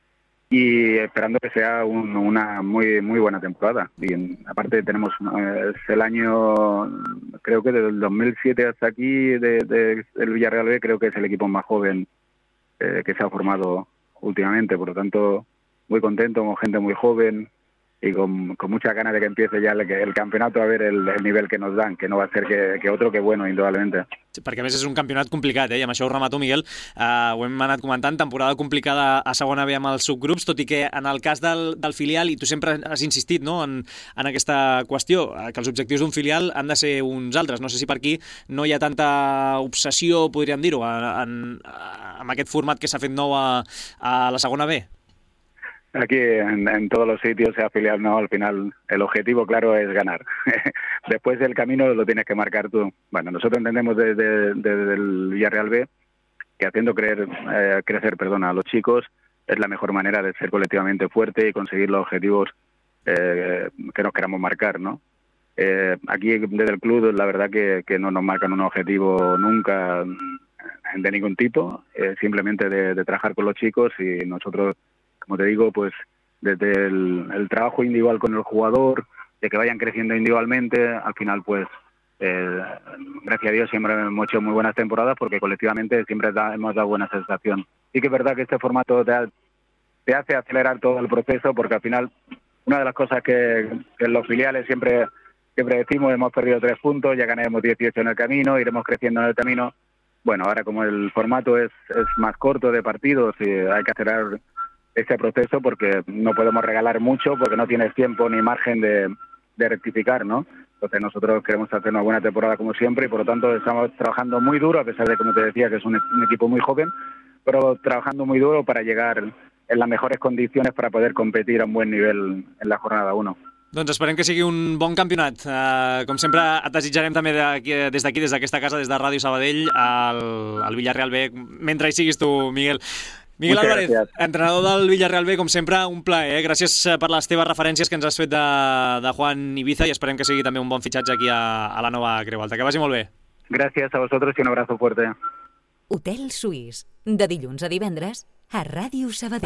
[SPEAKER 11] y esperando que sea una muy buena temporada. Y aparte tenemos el año, creo que desde el 2007 hasta aquí, del Villarreal B, creo que es el equipo más joven que se ha formado últimamente. Por lo tanto, muy contento, con gente muy joven y con muchas ganas de que empiece ya el campeonato, a ver el nivel que nos dan, que no va a ser que otro, que bueno, indudablement.
[SPEAKER 1] Perquè a més és un campionat complicat, i amb això ho remato, Miguel. Ho hem anat comentant, temporada complicada a segona B amb els subgrups, tot i que en el cas del filial, i tu sempre has insistit, no, en aquesta qüestió, que els objectius d'un filial han de ser uns altres. No sé si per aquí no hi ha tanta obsessió, podríem dir-ho, amb aquest format que s'ha fet nou a la segona B.
[SPEAKER 11] Aquí en todos los sitios, sea filial no, al final el objetivo claro es ganar. Después el camino lo tienes que marcar tú. Bueno, nosotros entendemos desde el Villarreal B que haciendo crecer a los chicos es la mejor manera de ser colectivamente fuerte y conseguir los objetivos que nos queramos marcar, ¿no? Aquí desde el club la verdad que no nos marcan un objetivo nunca de ningún tipo, simplemente de trabajar con los chicos, y nosotros, como te digo, pues desde el trabajo individual con el jugador, de que vayan creciendo individualmente, al final pues gracias a Dios siempre hemos hecho muy buenas temporadas porque colectivamente siempre hemos dado buena sensación. Sí que es verdad que este formato te hace acelerar todo el proceso, porque al final una de las cosas que en los filiales siempre decimos, hemos perdido 3 puntos, ya ganaremos 18 en el camino, iremos creciendo en el camino. Bueno, ahora como el formato es más corto de partidos y hay que acelerar ese proceso porque no podemos regalar mucho, porque no tienes tiempo ni margen de rectificar, ¿no? Entonces nosotros queremos hacer una buena temporada como siempre y por lo tanto estamos trabajando muy duro, a pesar de, como te decía, que es un equipo muy joven, pero trabajando muy duro para llegar en las mejores condiciones para poder competir a un buen nivel en la jornada 1.
[SPEAKER 1] Doncs esperem que sigui un bon campionat. Com sempre, et desitjarem també des d'aquí, des d'aquesta casa, des de Ràdio Sabadell, al Villarreal B, mentre hi siguis tu, Miguel. Miguel Álvarez, entrenador del Villarreal B, com sempre, un plaer. Gràcies per les teves referències que ens has fet de Juan Ibiza, i esperem que sigui també un bon fitxatge aquí a la nova Creu Alta. Que vagi molt bé.
[SPEAKER 11] Gràcies a vosaltres i un abrazo fuerte.
[SPEAKER 3] Hotel Suís, de dilluns a divendres, a Ràdio Sabadell.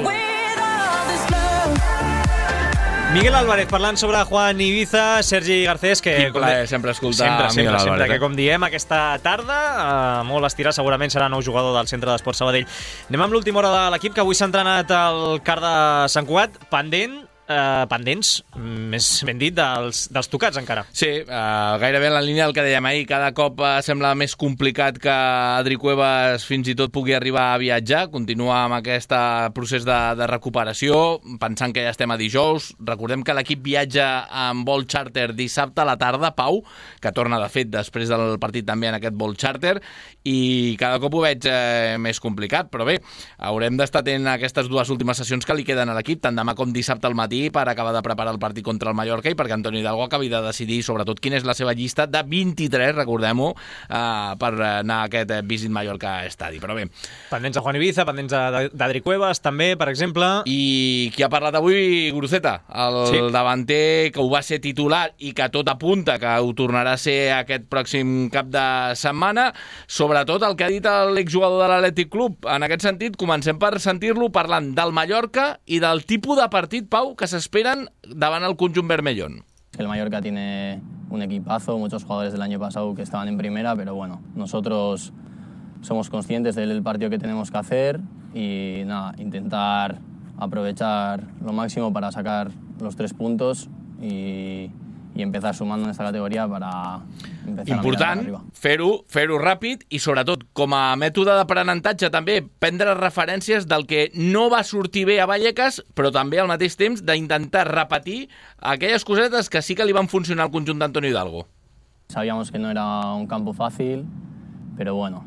[SPEAKER 1] Miguel Álvarez parlant sobre Juan Ibiza, Sergi Garcés, que...
[SPEAKER 10] Quin plaer sempre escoltar Miguel Álvarez.
[SPEAKER 1] Sempre, que com diem, aquesta tarda, molt estirat, segurament serà nou jugador del Centre d'Esports Sabadell. Anem amb l'última hora de l'equip, que avui s'ha entrenat al CAR de Sant Cugat, pendents, més ben dit, dels tocats encara.
[SPEAKER 10] Sí, gairebé en la línia del que dèiem ahir, cada cop sembla més complicat que Adri Cuevas fins i tot pugui arribar a viatjar, continua amb aquest procés de recuperació, pensant que ja estem a dijous. Recordem que l'equip viatja amb vol charter dissabte a la tarda, Pau, que torna de fet després del partit també en aquest vol charter, i cada cop ho veig més complicat, però bé, haurem d'estar atent a aquestes 2 últimes sessions que li queden a l'equip, tant demà com dissabte al matí, per acabar de preparar el partit contra el Mallorca i perquè Antoni Hidalgo acabi de decidir sobretot quina és la seva llista de 23, recordem-ho, per anar a aquest Visit Mallorca estadi. Però bé,
[SPEAKER 1] pendents de Juan Ibiza, pendents d'Adri Cuevas també, per exemple.
[SPEAKER 10] I qui ha parlat avui, Guruceta, el davanter que ho va ser titular i que tot apunta que ho tornarà a ser aquest pròxim cap de setmana, sobretot el que ha dit l'exjugador de l'Atlètic Club. En aquest sentit, comencem per sentir-lo parlant del Mallorca i del tipus de partit, Pau, que s'esperen davant el conjunt vermellón.
[SPEAKER 12] El Mallorca tiene un equipazo, muchos jugadores del año pasado que estaban en primera, pero bueno, nosotros somos conscientes del partido que tenemos que hacer y nada, intentar aprovechar lo máximo para sacar los 3 puntos y empezar sumando en esta categoria para empezar
[SPEAKER 10] important,
[SPEAKER 12] a mirar
[SPEAKER 10] fer-ho ràpid i sobretot com a mètode d'aprenentatge també prendre referències del que no va sortir bé a Vallecas, però també al mateix temps d'intentar repetir aquelles cosetes que sí que li van funcionar al conjunt d'Antonio Hidalgo.
[SPEAKER 12] Sabíamos que no era un campo fácil, pero bueno,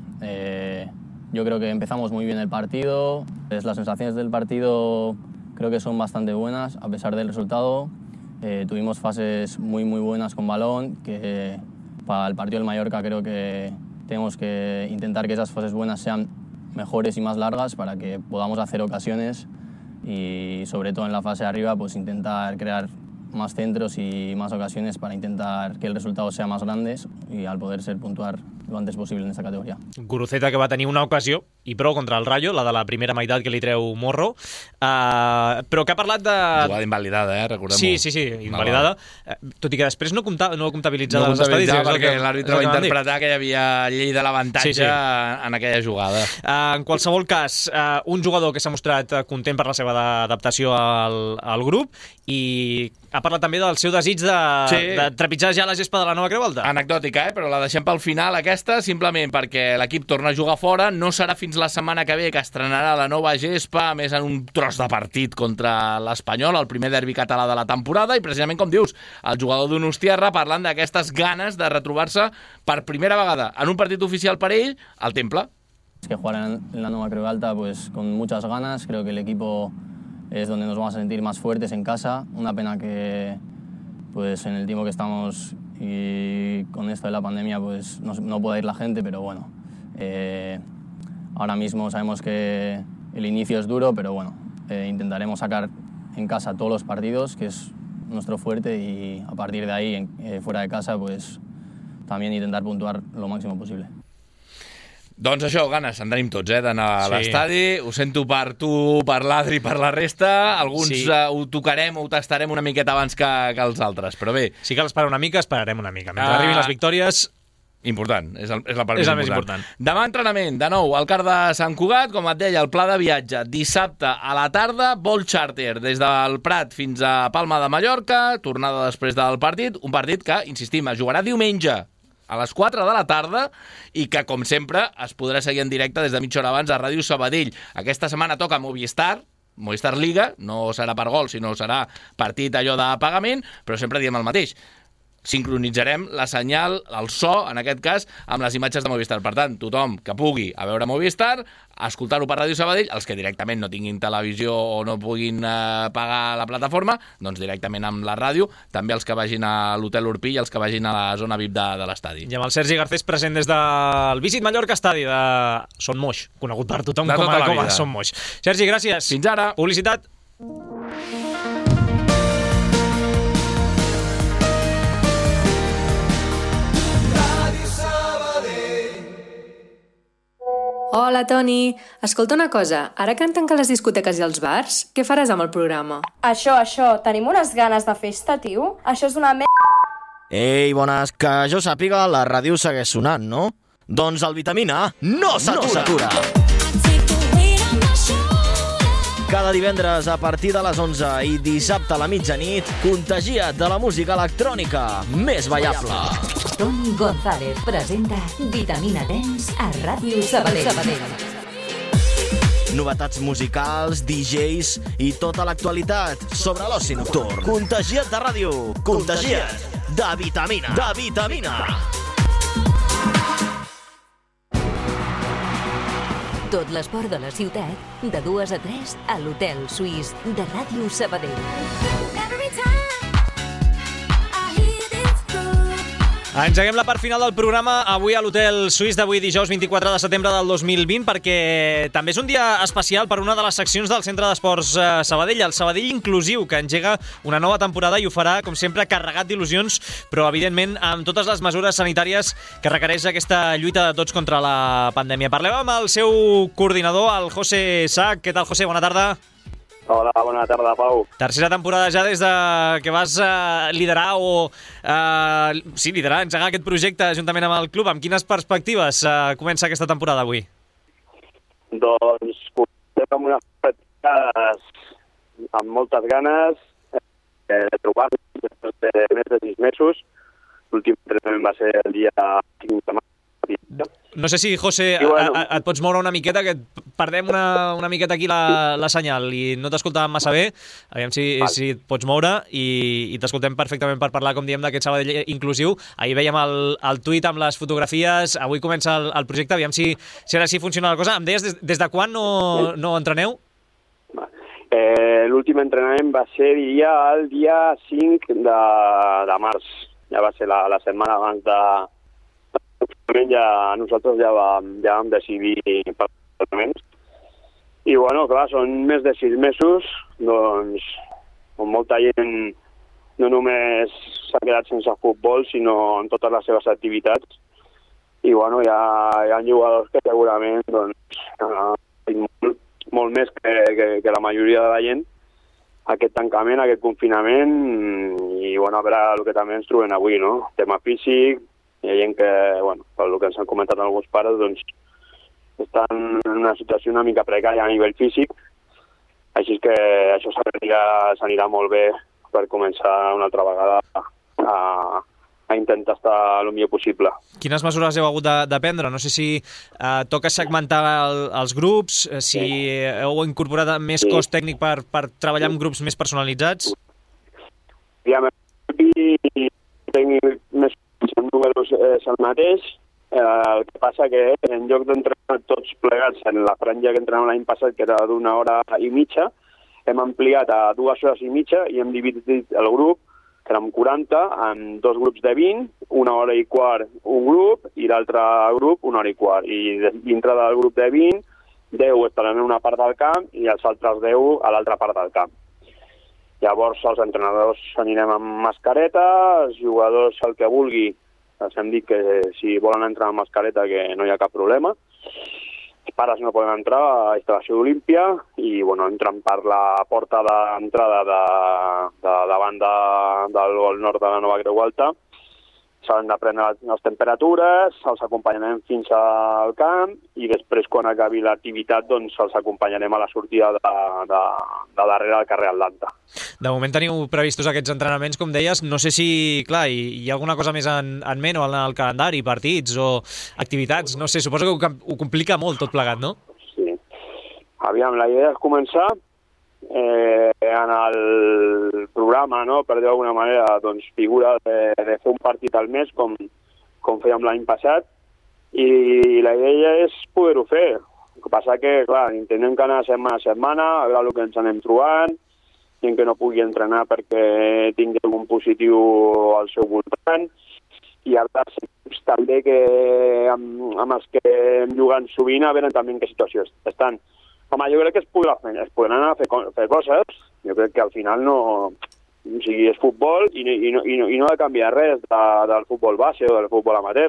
[SPEAKER 12] yo creo que empezamos muy bien el partido. Las sensaciones del partido creo que son bastante buenas a pesar del resultado. Tuvimos fases muy buenas con balón, que para el partido del Mallorca creo que tenemos que intentar que esas fases buenas sean mejores y más largas para que podamos hacer ocasiones y sobre todo en la fase de arriba pues intentar crear más centros y más ocasiones para intentar que el resultado sea más grande y al poder ser puntuar lo antes possible en esta categoria.
[SPEAKER 1] Guruceta, que va tenir una ocasió i prou contra el Rayo, la de la primera meitat que li treu Morro, però que ha parlat de...
[SPEAKER 10] Jugada invalidada, recordem-ho.
[SPEAKER 1] Sí, invalidada, tot i que després no comptabilitzava els estadis.
[SPEAKER 10] No comptabilitzava perquè l'àrbitre va interpretar que hi havia llei de l'avantatge en aquella jugada.
[SPEAKER 1] En qualsevol cas, un jugador que s'ha mostrat content per la seva adaptació al grup i ha parlat també del seu desig de trepitjar ja la gespa de la nova Creu Alta.
[SPEAKER 10] Anecdòtica, però la deixem pel final aquesta, simplement perquè l'equip torna a jugar fora, no serà fins la setmana que ve que estrenarà la nova gespa, a més en un tros de partit contra l'Espanyol, el primer derbi català de la temporada, i precisament, com dius, el jugador d'Donostiarra parlant d'aquestes ganes de retrobar-se per primera vegada en un partit oficial per ell al Temple.
[SPEAKER 12] Es que jugar en la nueva Creu Alta pues con muchas ganas, creo que el equipo es donde nos vamos a sentir más fuertes en casa. Una pena que pues en el tiempo que estamos y con esto de la pandemia pues no pueda ir la gente, pero bueno, ahora mismo sabemos que el inicio es duro, pero bueno, intentaremos sacar en casa todos los partidos, que es nuestro fuerte, y a partir de ahí, fuera de casa, pues también intentar puntuar lo máximo posible.
[SPEAKER 10] Doncs això, ganes, en tenim tots, d'anar a l'estadi. Ho sento per tu, per l'Adri, per la resta. Alguns ho tocarem o ho tastarem una miqueta abans que els altres, però bé.
[SPEAKER 1] Si cal esperar una mica, esperarem una mica. Mentre arribin les victòries...
[SPEAKER 10] Important, és la part més important. Demà entrenament, de nou, al CAR de Sant Cugat, com et deia, el pla de viatge. Dissabte a la tarda, vol xàrter des del Prat fins a Palma de Mallorca, tornada després del partit, un partit que, insistim, es jugarà diumenge a les 4 de la tarda i que, com sempre, es podrà seguir en directe des de mitja hora abans a Ràdio Sabadell. Aquesta setmana toca Movistar Liga, no serà per gol, sinó serà partit allò de pagament, però sempre diem el mateix. Sincronitzarem la senyal, el so, en aquest cas, amb les imatges de Movistar. Per tant, tothom que pugui a veure Movistar, escoltar-ho per Ràdio Sabadell, els que directament no tinguin televisió o no puguin pagar la plataforma, doncs directament amb la ràdio, també els que vagin a l'Hotel Urpí i els que vagin a la zona VIP de l'estadi.
[SPEAKER 1] I amb el Sergi Garcés present des del Visit Mallorca Estadi de Son Moix, conegut per tothom com a Son Moix. Sergi, gràcies.
[SPEAKER 10] Fins ara.
[SPEAKER 1] Publicitat.
[SPEAKER 13] Hola, Toni. Escolta una cosa, ara que han tancat les discoteques i els bars, què faràs amb el programa?
[SPEAKER 14] Això, tenim unes ganes de festa, tio. Això és una
[SPEAKER 15] Ei, bones, que jo sàpiga, la ràdio segueix sonant, no? Doncs el Vitamina no s'atura. Cada divendres a partir de les 11 i dissabte a la mitjanit, contagia't de la música electrònica més ballable.
[SPEAKER 3] Toni González presenta Vitamina Dance a Ràdio Sabadell.
[SPEAKER 15] Novetats musicals, DJs i tota l'actualitat sobre l'oci nocturn. Contagia't de ràdio, contagia't de Vitamina.
[SPEAKER 3] Tot l'esport de la ciutat, de 2 a 3 a l'Hotel Suís de Ràdio Sabadell.
[SPEAKER 1] Engeguem la part final del programa avui a l'Hotel Suís d'avui dijous 24 de setembre del 2020 perquè també és un dia especial per una de les seccions del Centre d'Esports Sabadell, el Sabadell Inclusiu, que engega una nova temporada i ho farà, com sempre, carregat d'il·lusions, però evidentment amb totes les mesures sanitàries que requereix aquesta lluita de tots contra la pandèmia. Parlem amb el seu coordinador, el José Sac. Què tal, José? Bona tarda.
[SPEAKER 16] Hola, bona tarda, Pau.
[SPEAKER 1] Tercera temporada ja des de que vas liderar engegar aquest projecte juntament amb el club. Amb quines perspectives comença aquesta temporada avui?
[SPEAKER 16] Doncs comencem amb unes perspectives amb moltes ganes de trobar-nos després de més de 6 mesos. L'últim entrenament va ser el dia 5 de maig.
[SPEAKER 1] No sé si, José, et pots moure una miqueta, que perdem una miqueta aquí la senyal i no t'escoltàvem massa bé. Aviam si et pots moure i t'escoltem perfectament per parlar, com diem, d'aquest Sabadell inclusiu. Ahir veiem el tuit amb les fotografies, avui comença el projecte, aviam si ara sí funciona la cosa. Em deies des de quan no entreneu?
[SPEAKER 16] L'últim entrenament va ser el dia 5 de març. Ja va ser la setmana abans de... Nosaltres ja vam decidir per entrenaments. I, bueno, clar, són més de 6 mesos, doncs, on molta gent no només s'ha quedat sense futbol, sinó en totes les seves activitats. I bueno, hi ha jugadors que segurament molt més que la majoria de la gent aquest tancament, aquest confinament, i bueno, a veure el que també ens trobem avui, no? Tema físic, hi ha gent que, bueno, pel que ens han comentat alguns pares, doncs estan en una situació una mica precària a nivell físic, així que això s'anirà molt bé per començar una altra vegada a intentar estar el millor possible.
[SPEAKER 1] Quines mesures heu hagut de prendre? No sé si toca segmentar els grups, si heu incorporat més cos tècnic per treballar amb grups més personalitzats?
[SPEAKER 16] Ja, tècnic més números és el mateix, el que passa que en lloc d'entrenar tots plegats en la franja que entrenàvem l'any passat, que era d'1 hora i mitja, hem ampliat a 2 hores i mitja i hem dividit el grup, que érem 40, en 2 grups de 20, 1 hora i quart un grup i l'altre grup 1 hora i quart. I dintre del grup de 20, 10 estaran en una part del camp i els altres 10 a l'altra part del camp. Llavors els entrenadors anirem amb mascareta, els jugadors el que vulgui, els hem dit que si volen entrar amb mascareta que no hi ha cap problema. Els pares no poden entrar a instal·lació d'Olímpia i bueno, entren per la porta d'entrada de davant del gol nord de la Nova Creu Alta. S'han de prendre les temperatures, els acompanyarem fins al camp i després, quan acabi l'activitat, doncs els acompanyarem a la sortida de darrere del carrer Atlanta.
[SPEAKER 1] De moment teniu previstos aquests entrenaments, com deies. No sé si, clar, hi ha alguna cosa més en ment o en el calendari, partits o activitats. No sé, suposo que ho complica molt tot plegat, no?
[SPEAKER 16] Sí. Aviam, la idea és començar en el programa, no? Per dir d'alguna manera, doncs, figura de fer un partit al mes com fèiem l'any passat, i la idea és poder-ho fer. El que passa que, clar, intentem que anar setmana a setmana, a veure el que ens anem trobant, gent que no pugui entrenar perquè tingui algun positiu al seu voltant, i altres també que amb els que hem jugat sovint a veure també en què situació estan. Home, jo crec que es podran anar a fer coses. Jo crec que al final no... O sigui, és futbol i no ha de canviar res del futbol base o del futbol amateur.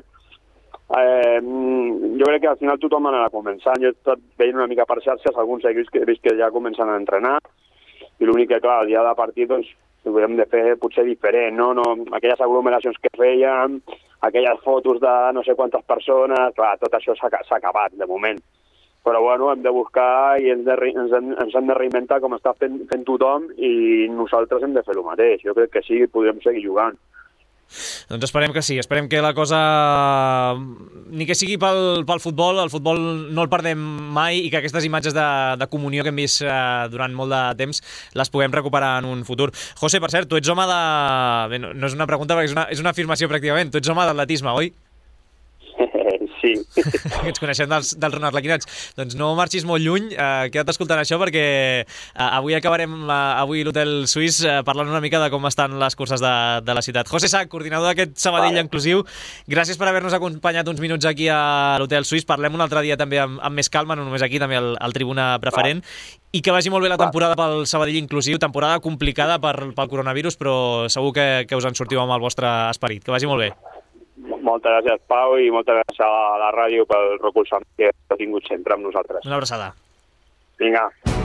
[SPEAKER 16] Jo crec que al final tothom anarà començant. Jo he estat veient una mica per xarxes alguns equips que he vist que ja comencen a entrenar, i l'únic que, clar, el dia de partit, doncs, ho haurem de fer potser diferent, no? Aquelles aglomeracions que fèiem, aquelles fotos de no sé quantes persones, clar, tot això s'ha acabat de moment. Però bueno, hem de buscar i ens hem de reinventar com està fent tothom, i nosaltres hem de fer el mateix. Jo crec que sí, podrem seguir jugant.
[SPEAKER 1] Doncs esperem que sí, esperem que la cosa, ni que sigui pel futbol, el futbol no el perdem mai, i que aquestes imatges de comunió que hem vist durant molt de temps les puguem recuperar en un futur. José, per cert, tu ets home de... Bé, no és una pregunta, perquè és una afirmació pràcticament. Tu ets home d'atletisme, oi?
[SPEAKER 16] Sí.
[SPEAKER 1] Ens coneixem dels Arlequinats. Doncs no marxis molt lluny, queda't escoltant això, perquè avui acabarem avui l'Hotel Suís parlant una mica de com estan les curses de la ciutat. José Sac, coordinador d'aquest Sabadell Inclusiu, gràcies per haver-nos acompanyat uns minuts aquí a l'Hotel Suís. Parlem un altre dia també amb més calma, no només aquí, també al Tribuna Preferent. I que vagi molt bé la temporada pel Sabadell Inclusiu, temporada complicada pel coronavirus, però segur que us en sortiu amb el vostre esperit. Que vagi molt bé.
[SPEAKER 16] Moltes gràcies, Pau, i moltes gràcies a la ràdio pel recolzament que ha tingut sempre amb nosaltres.
[SPEAKER 1] Una abraçada.
[SPEAKER 16] Vinga.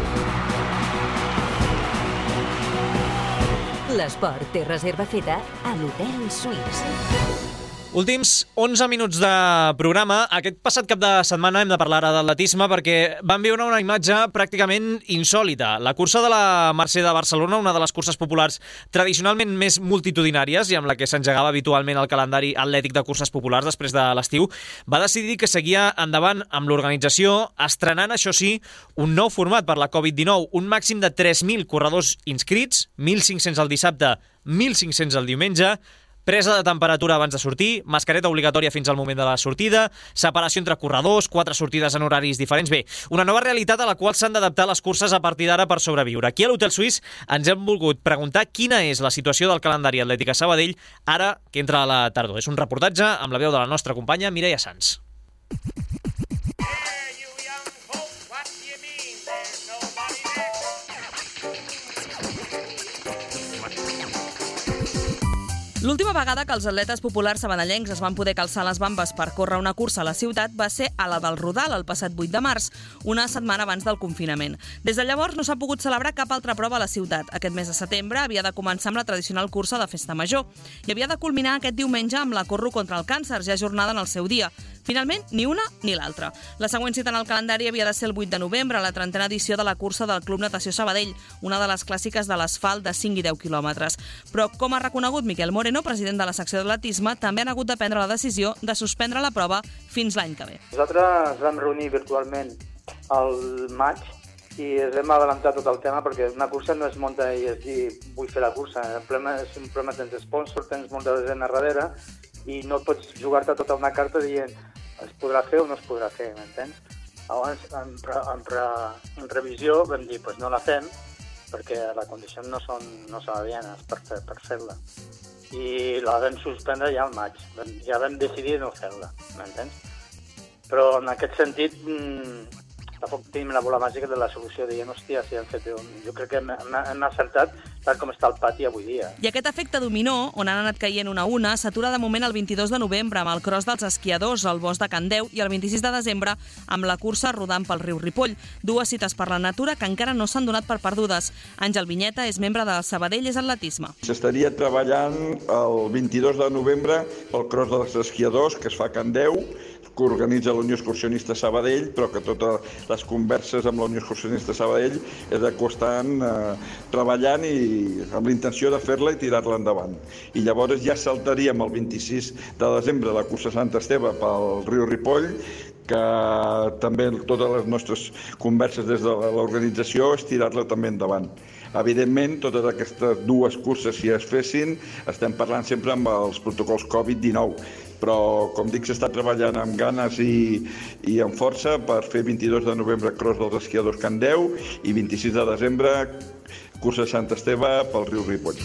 [SPEAKER 3] L'esport té reserva feta a l'Hotel Suís.
[SPEAKER 1] Últims 11 minuts de programa. Aquest passat cap de setmana hem de parlar ara d'atletisme, perquè vam viure una imatge pràcticament insòlita. La cursa de la Mercè de Barcelona, una de les curses populars tradicionalment més multitudinàries i amb la que s'engegava habitualment el calendari atlètic de curses populars després de l'estiu, va decidir que seguia endavant amb l'organització, estrenant, això sí, un nou format per la Covid-19, un màxim de 3.000 corredors inscrits, 1.500 el dissabte, 1.500 el diumenge, presa de temperatura abans de sortir, mascareta obligatòria fins al moment de la sortida, separació entre corredors, 4 sortides en horaris diferents. Bé, una nova realitat a la qual s'han d'adaptar les curses a partir d'ara per sobreviure. Aquí a l'Hotel Suís ens hem volgut preguntar quina és la situació del calendari atlètic a Sabadell ara que entra a la tardor. És un reportatge amb la veu de la nostra companya Mireia Sans.
[SPEAKER 17] L'última vegada que els atletes populars sabadellencs es van poder calçar les bambes per córrer una cursa a la ciutat va ser a la del Rodal, el passat 8 de març, una setmana abans del confinament. Des de llavors no s'ha pogut celebrar cap altra prova a la ciutat. Aquest mes de setembre havia de començar amb la tradicional cursa de Festa Major i havia de culminar aquest diumenge amb la Corro contra el Càncer, ja ajornada en el seu dia. Finalment, ni una ni l'altra. La següent cita en el calendari havia de ser el 8 de novembre, la 30a edició de la cursa del Club Natació Sabadell, una de les clàssiques de l'asfalt de 5 i 10 quilòmetres. Però, com ha reconegut Miquel Moreno, president de la secció d'atletisme, també han hagut de prendre la decisió de suspendre la prova fins l'any que ve.
[SPEAKER 18] Nosaltres ens vam reunir virtualment al maig i ens hem adelantat tot el tema perquè una cursa no es munta i es diu vull fer la cursa. El problema és un problema, tens sponsor, tens molta gent a darrere i no pots jugar-te tota una carta dient es podrà fer o no es podrà fer, m'entens? Llavors, en revisió vam dir pues no la fem perquè les condicions no són adienes per fer-la. I la vam suspendre ja al maig. Ja vam decidir no fer-la, m'entens? Però en aquest sentit tampoc tenim la bola màgica de la solució, dient, hòstia, si hem fet... Jo crec que hem acertat tal com està el pati avui dia.
[SPEAKER 17] I aquest efecte dominó, on han anat caient una a una, s'atura de moment el 22 de novembre amb el cross dels esquiadors al bosc de Can Deu i el 26 de desembre amb la cursa rodant pel riu Ripoll. Dues cites per la natura que encara no s'han donat per perdudes. Àngel Vinyeta és membre de Sabadell és Atletisme.
[SPEAKER 19] S'estaria treballant el 22 de novembre pel cross dels esquiadors que es fa a Can Deu, que organitza la Unió Excursionista Sabadell, però que totes les converses amb la Unió Excursionista Sabadell és que estan treballant i amb l'intenció de fer-la i tirar-la endavant. I llavors ja saltaríem el 26 de desembre la cursa Sant Esteve pel riu Ripoll, que també totes les nostres converses des de l'organització és tirar-la també endavant. Evidentment, totes aquestes dues curses, si es fessin, estem parlant sempre amb els protocols Covid-19, però, com dic, s'està treballant amb ganes i amb força per fer 22 de novembre cross dels esquiadors Can Deu i 26 de desembre cursa Sant Esteve pel riu Ripoll.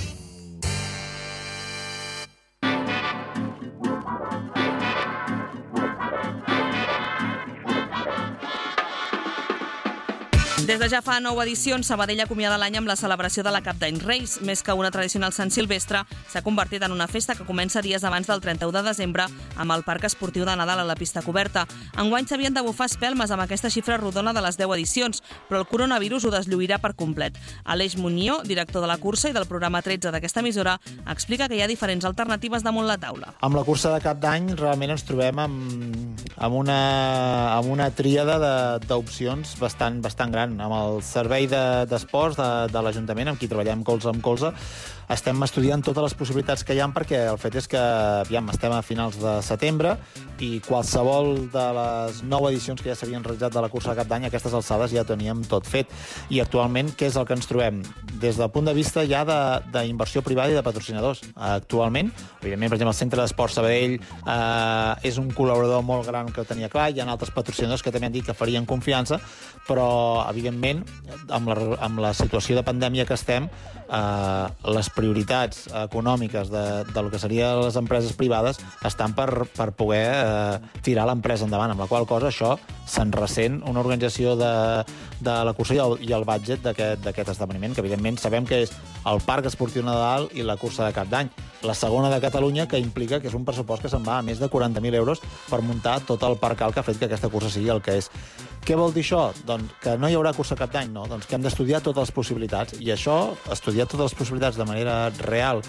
[SPEAKER 17] Des de ja fa 9 edicions, Sabadell acomiada l'any amb la celebració de la Cap d'Any Reis. Més que una tradicional Sant Silvestre, s'ha convertit en una festa que comença dies abans del 31 de desembre amb el Parc Esportiu de Nadal a la pista coberta. Enguany s'havien de bufar espelmes amb aquesta xifra rodona de les 10 edicions, però el coronavirus ho deslluirà per complet. Aleix Munió, director de la cursa i del programa 13 d'aquesta emissora, explica que hi ha diferents alternatives damunt la taula.
[SPEAKER 20] Amb la cursa de Cap d'Any realment ens trobem amb una tríada d'opcions bastant gran. Amb el servei d'esports de l'Ajuntament, amb qui treballem colze amb colze, estem estudiant totes les possibilitats que hi ha perquè el fet és que estem a finals de setembre i qualsevol de les 9 edicions que ja s'havien realitzat de la cursa de Cap d'Any a aquestes alçades ja teníem tot fet. I actualment què és el que ens trobem? Des del punt de vista ja d'inversió privada i de patrocinadors. Actualment, evidentment, per exemple, el Centre d'Esports Sabadell és un col·laborador molt gran que ho tenia clar, hi ha altres patrocinadors que també han dit que farien confiança, però evidentment amb la situació de pandèmia que estem, les prioritats econòmiques del que serien les empreses privades estan per poder tirar l'empresa endavant, amb la qual cosa això se'n ressent una organització de la cursa i el budget d'aquest esdeveniment, que evidentment sabem que és el Parc Esportiu Nadal i la cursa de Cap d'Any, la segona de Catalunya, que implica que és un pressupost que se'n va a més de 40.000 euros per muntar tot el parcal que ha fet que aquesta cursa sigui el que és. Què vol dir això? Doncs que no hi haurà cursa Cap d'Any, no? Doncs que hem d'estudiar totes les possibilitats. I això, estudiar totes les possibilitats de manera real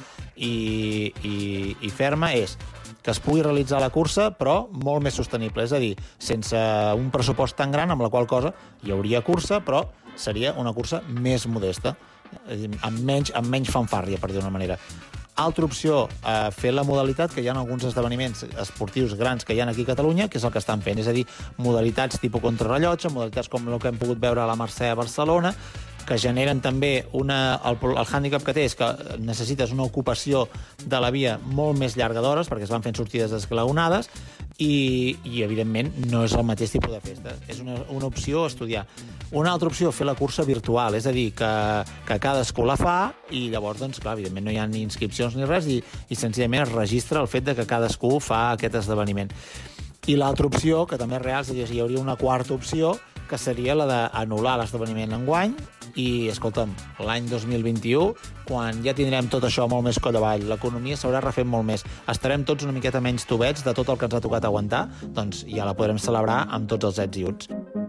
[SPEAKER 20] i ferma, és que es pugui realitzar la cursa, però molt més sostenible. És a dir, sense un pressupost tan gran, amb la qual cosa hi hauria cursa, però seria una cursa més modesta, amb menys fanfàrria, per dir d'una manera. Altra opció, fer la modalitat que hi ha alguns esdeveniments esportius grans que hi ha aquí a Catalunya, que és el que estan fent, és a dir, modalitats tipus contrarrellotge, modalitats com el que hem pogut veure a la Mercè a Barcelona, que generen també el hàndicap que té és que necessites una ocupació de la via molt més llarga d'hores perquè es van fent sortides esglaonades i evidentment no és el mateix tipus de festa. És una opció a estudiar. Una altra opció, fer la cursa virtual, és a dir, que cadascú la fa i llavors, doncs, clar, evidentment no hi ha ni inscripcions ni res i senzillament es registra el fet de que cadascú fa aquest esdeveniment. I l'altra opció, que també és real, és a dir, hi hauria una quarta opció, que seria la d'anul·lar l'esdeveniment enguany i, escolta'm, l'any 2021, quan ja tindrem tot això molt més coll avall, l'economia s'haurà refet molt més, estarem tots una miqueta menys tubets de tot el que ens ha tocat aguantar, doncs ja la podrem celebrar amb tots els ets i uts.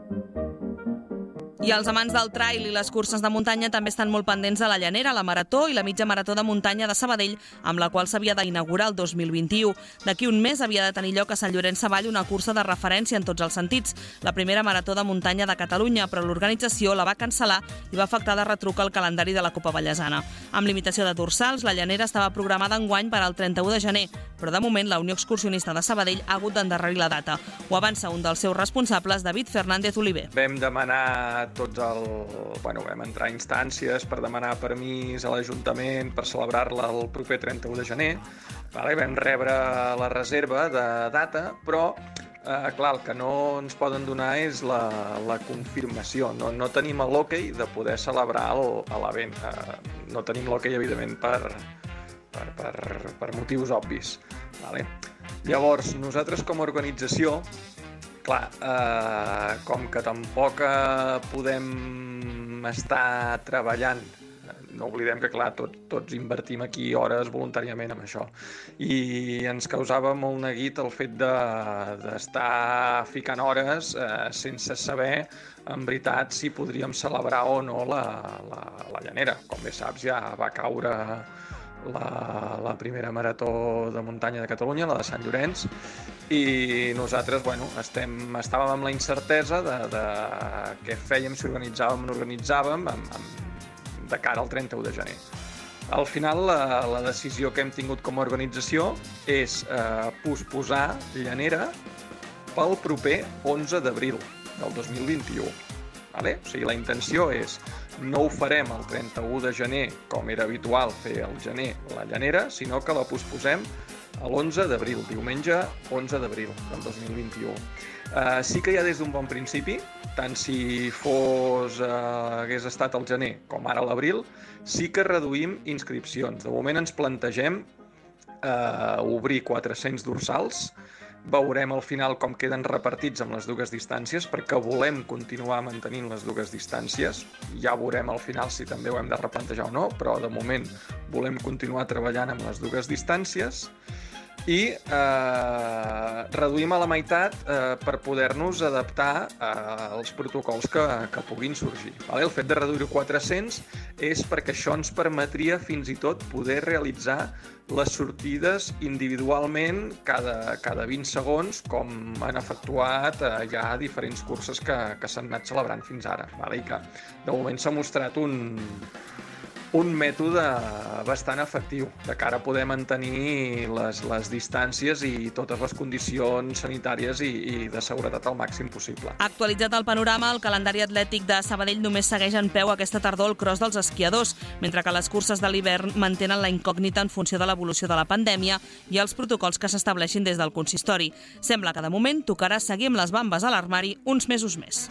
[SPEAKER 17] I els amants del trail i les curses de muntanya també estan molt pendents de la Llanera, la marató i la mitja marató de muntanya de Sabadell, amb la qual s'havia d'inaugurar el 2021. D'aquí un mes havia de tenir lloc a Sant Llorenç Savall una cursa de referència en tots els sentits, la primera marató de muntanya de Catalunya, però l'organització la va cancel·lar i va afectar de retruc el calendari de la Copa Vallesana. Amb limitació de dorsals, la Llanera estava programada enguany per al 31 de gener, però de moment la Unió Excursionista de Sabadell ha hagut d'endarrerir la data. Ho avança un dels seus responsables, David Fernández Oliver.
[SPEAKER 21] Vam demanar vam entrar a instàncies per demanar permís a l'Ajuntament per celebrar-la el proper 31 de gener. Vam rebre la reserva de data, però clar, el que no ens poden donar és la confirmació. No tenim l'hoquei de poder celebrar l'event. No tenim l'hoquei, evidentment, per motius obvis. Llavors, nosaltres com a organització, clar, com que tampoc podem estar treballant, no oblidem que, clar, tots invertim aquí hores voluntàriament amb això, i ens causava molt neguit el fet d'estar ficant hores sense saber, en veritat, si podríem celebrar o no la Llanera. Com bé saps, ja va caure la primera marató de muntanya de Catalunya, la de Sant Llorenç, i nosaltres estàvem amb la incertesa de què fèiem, si organitzàvem de cara al 31 de gener. Al final, la decisió que hem tingut com a organització és posposar Llanera pel proper 11 d'abril del 2021. O sigui, la intenció és no ho farem el 31 de gener, com era habitual fer el gener la Llanera, sinó que la posposem a l'11 d'abril, diumenge 11 d'abril del 2021. Sí que ja des d'un bon principi, tant si hagués estat el gener com ara l'abril, sí que reduïm inscripcions. De moment ens plantegem obrir 400 dorsals. Veurem al final com queden repartits amb les dues distàncies, perquè volem continuar mantenint les dues distàncies. Ja veurem al final si també ho hem de replantejar o no, però de moment volem continuar treballant amb les dues distàncies i reduïm a la meitat per poder-nos adaptar als protocols que puguin sorgir. El fet de reduir 400 és perquè això ens permetria fins i tot poder realitzar les sortides individualment cada 20 segons, com han efectuat ja diferents curses que s'han anat celebrant fins ara. I que de moment s'ha mostrat un mètode bastant efectiu de cara a poder mantenir les distàncies i totes les condicions sanitàries i de seguretat al màxim possible.
[SPEAKER 17] Actualitzat el panorama, el calendari atlètic de Sabadell només segueix en peu aquesta tardor el cross dels esquiadors, mentre que les curses de l'hivern mantenen la incògnita en funció de l'evolució de la pandèmia i els protocols que s'estableixin des del consistori. Sembla que de moment tocarà seguir amb les bambes a l'armari uns mesos més.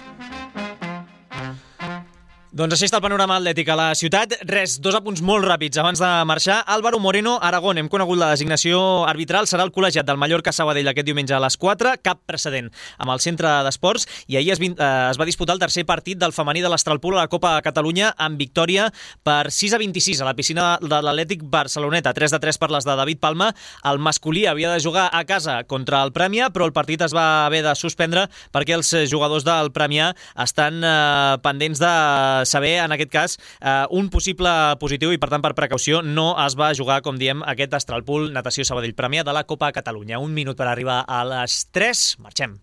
[SPEAKER 1] Doncs així està el panorama atlètic a la ciutat. Dos apunts molt ràpids abans de marxar. Álvaro Moreno, Aragón, hem conegut la designació arbitral, serà el col·legiat del Mallorca Sabadell aquest diumenge a les 4, cap precedent amb el centre d'esports, i ahir es va disputar el tercer partit del femení de l'Astralpool a la Copa de Catalunya amb victòria per 6-26 a la piscina de l'Atlètic Barceloneta, 3-3 per les de David Palma. El masculí havia de jugar a casa contra el Premià, però el partit es va haver de suspendre perquè els jugadors del Premià estan pendents de saber, en aquest cas, un possible positiu i, per tant, per precaució, no es va jugar, com diem, aquest Astralpool Natació Sabadell Premià de la Copa Catalunya. Un minut per arribar a les 3. Marxem.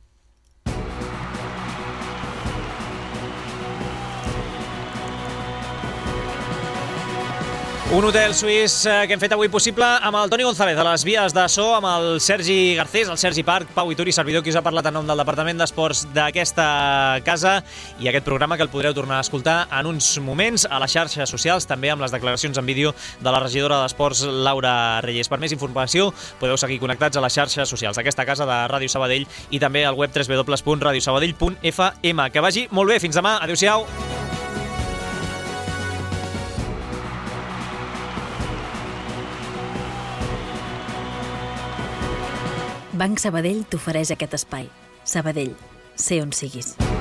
[SPEAKER 1] Un hotel suís que hem fet avui possible amb el Toni González a les vies de so, amb el Sergi Garcés, el Sergi Parc, Pau Ituri, servidor, qui us ha parlat en nom del Departament d'Esports d'aquesta casa, i aquest programa que el podreu tornar a escoltar en uns moments a les xarxes socials, també amb les declaracions en vídeo de la regidora d'Esports, Laura Reyes. Per més informació podeu seguir connectats a les xarxes socials d'aquesta casa de Ràdio Sabadell i també al web www.radiosabadell.fm. Que vagi molt bé, fins demà, adéu-siau.
[SPEAKER 2] Banc Sabadell t'ofereix aquest espai. Sabadell, sé on siguis.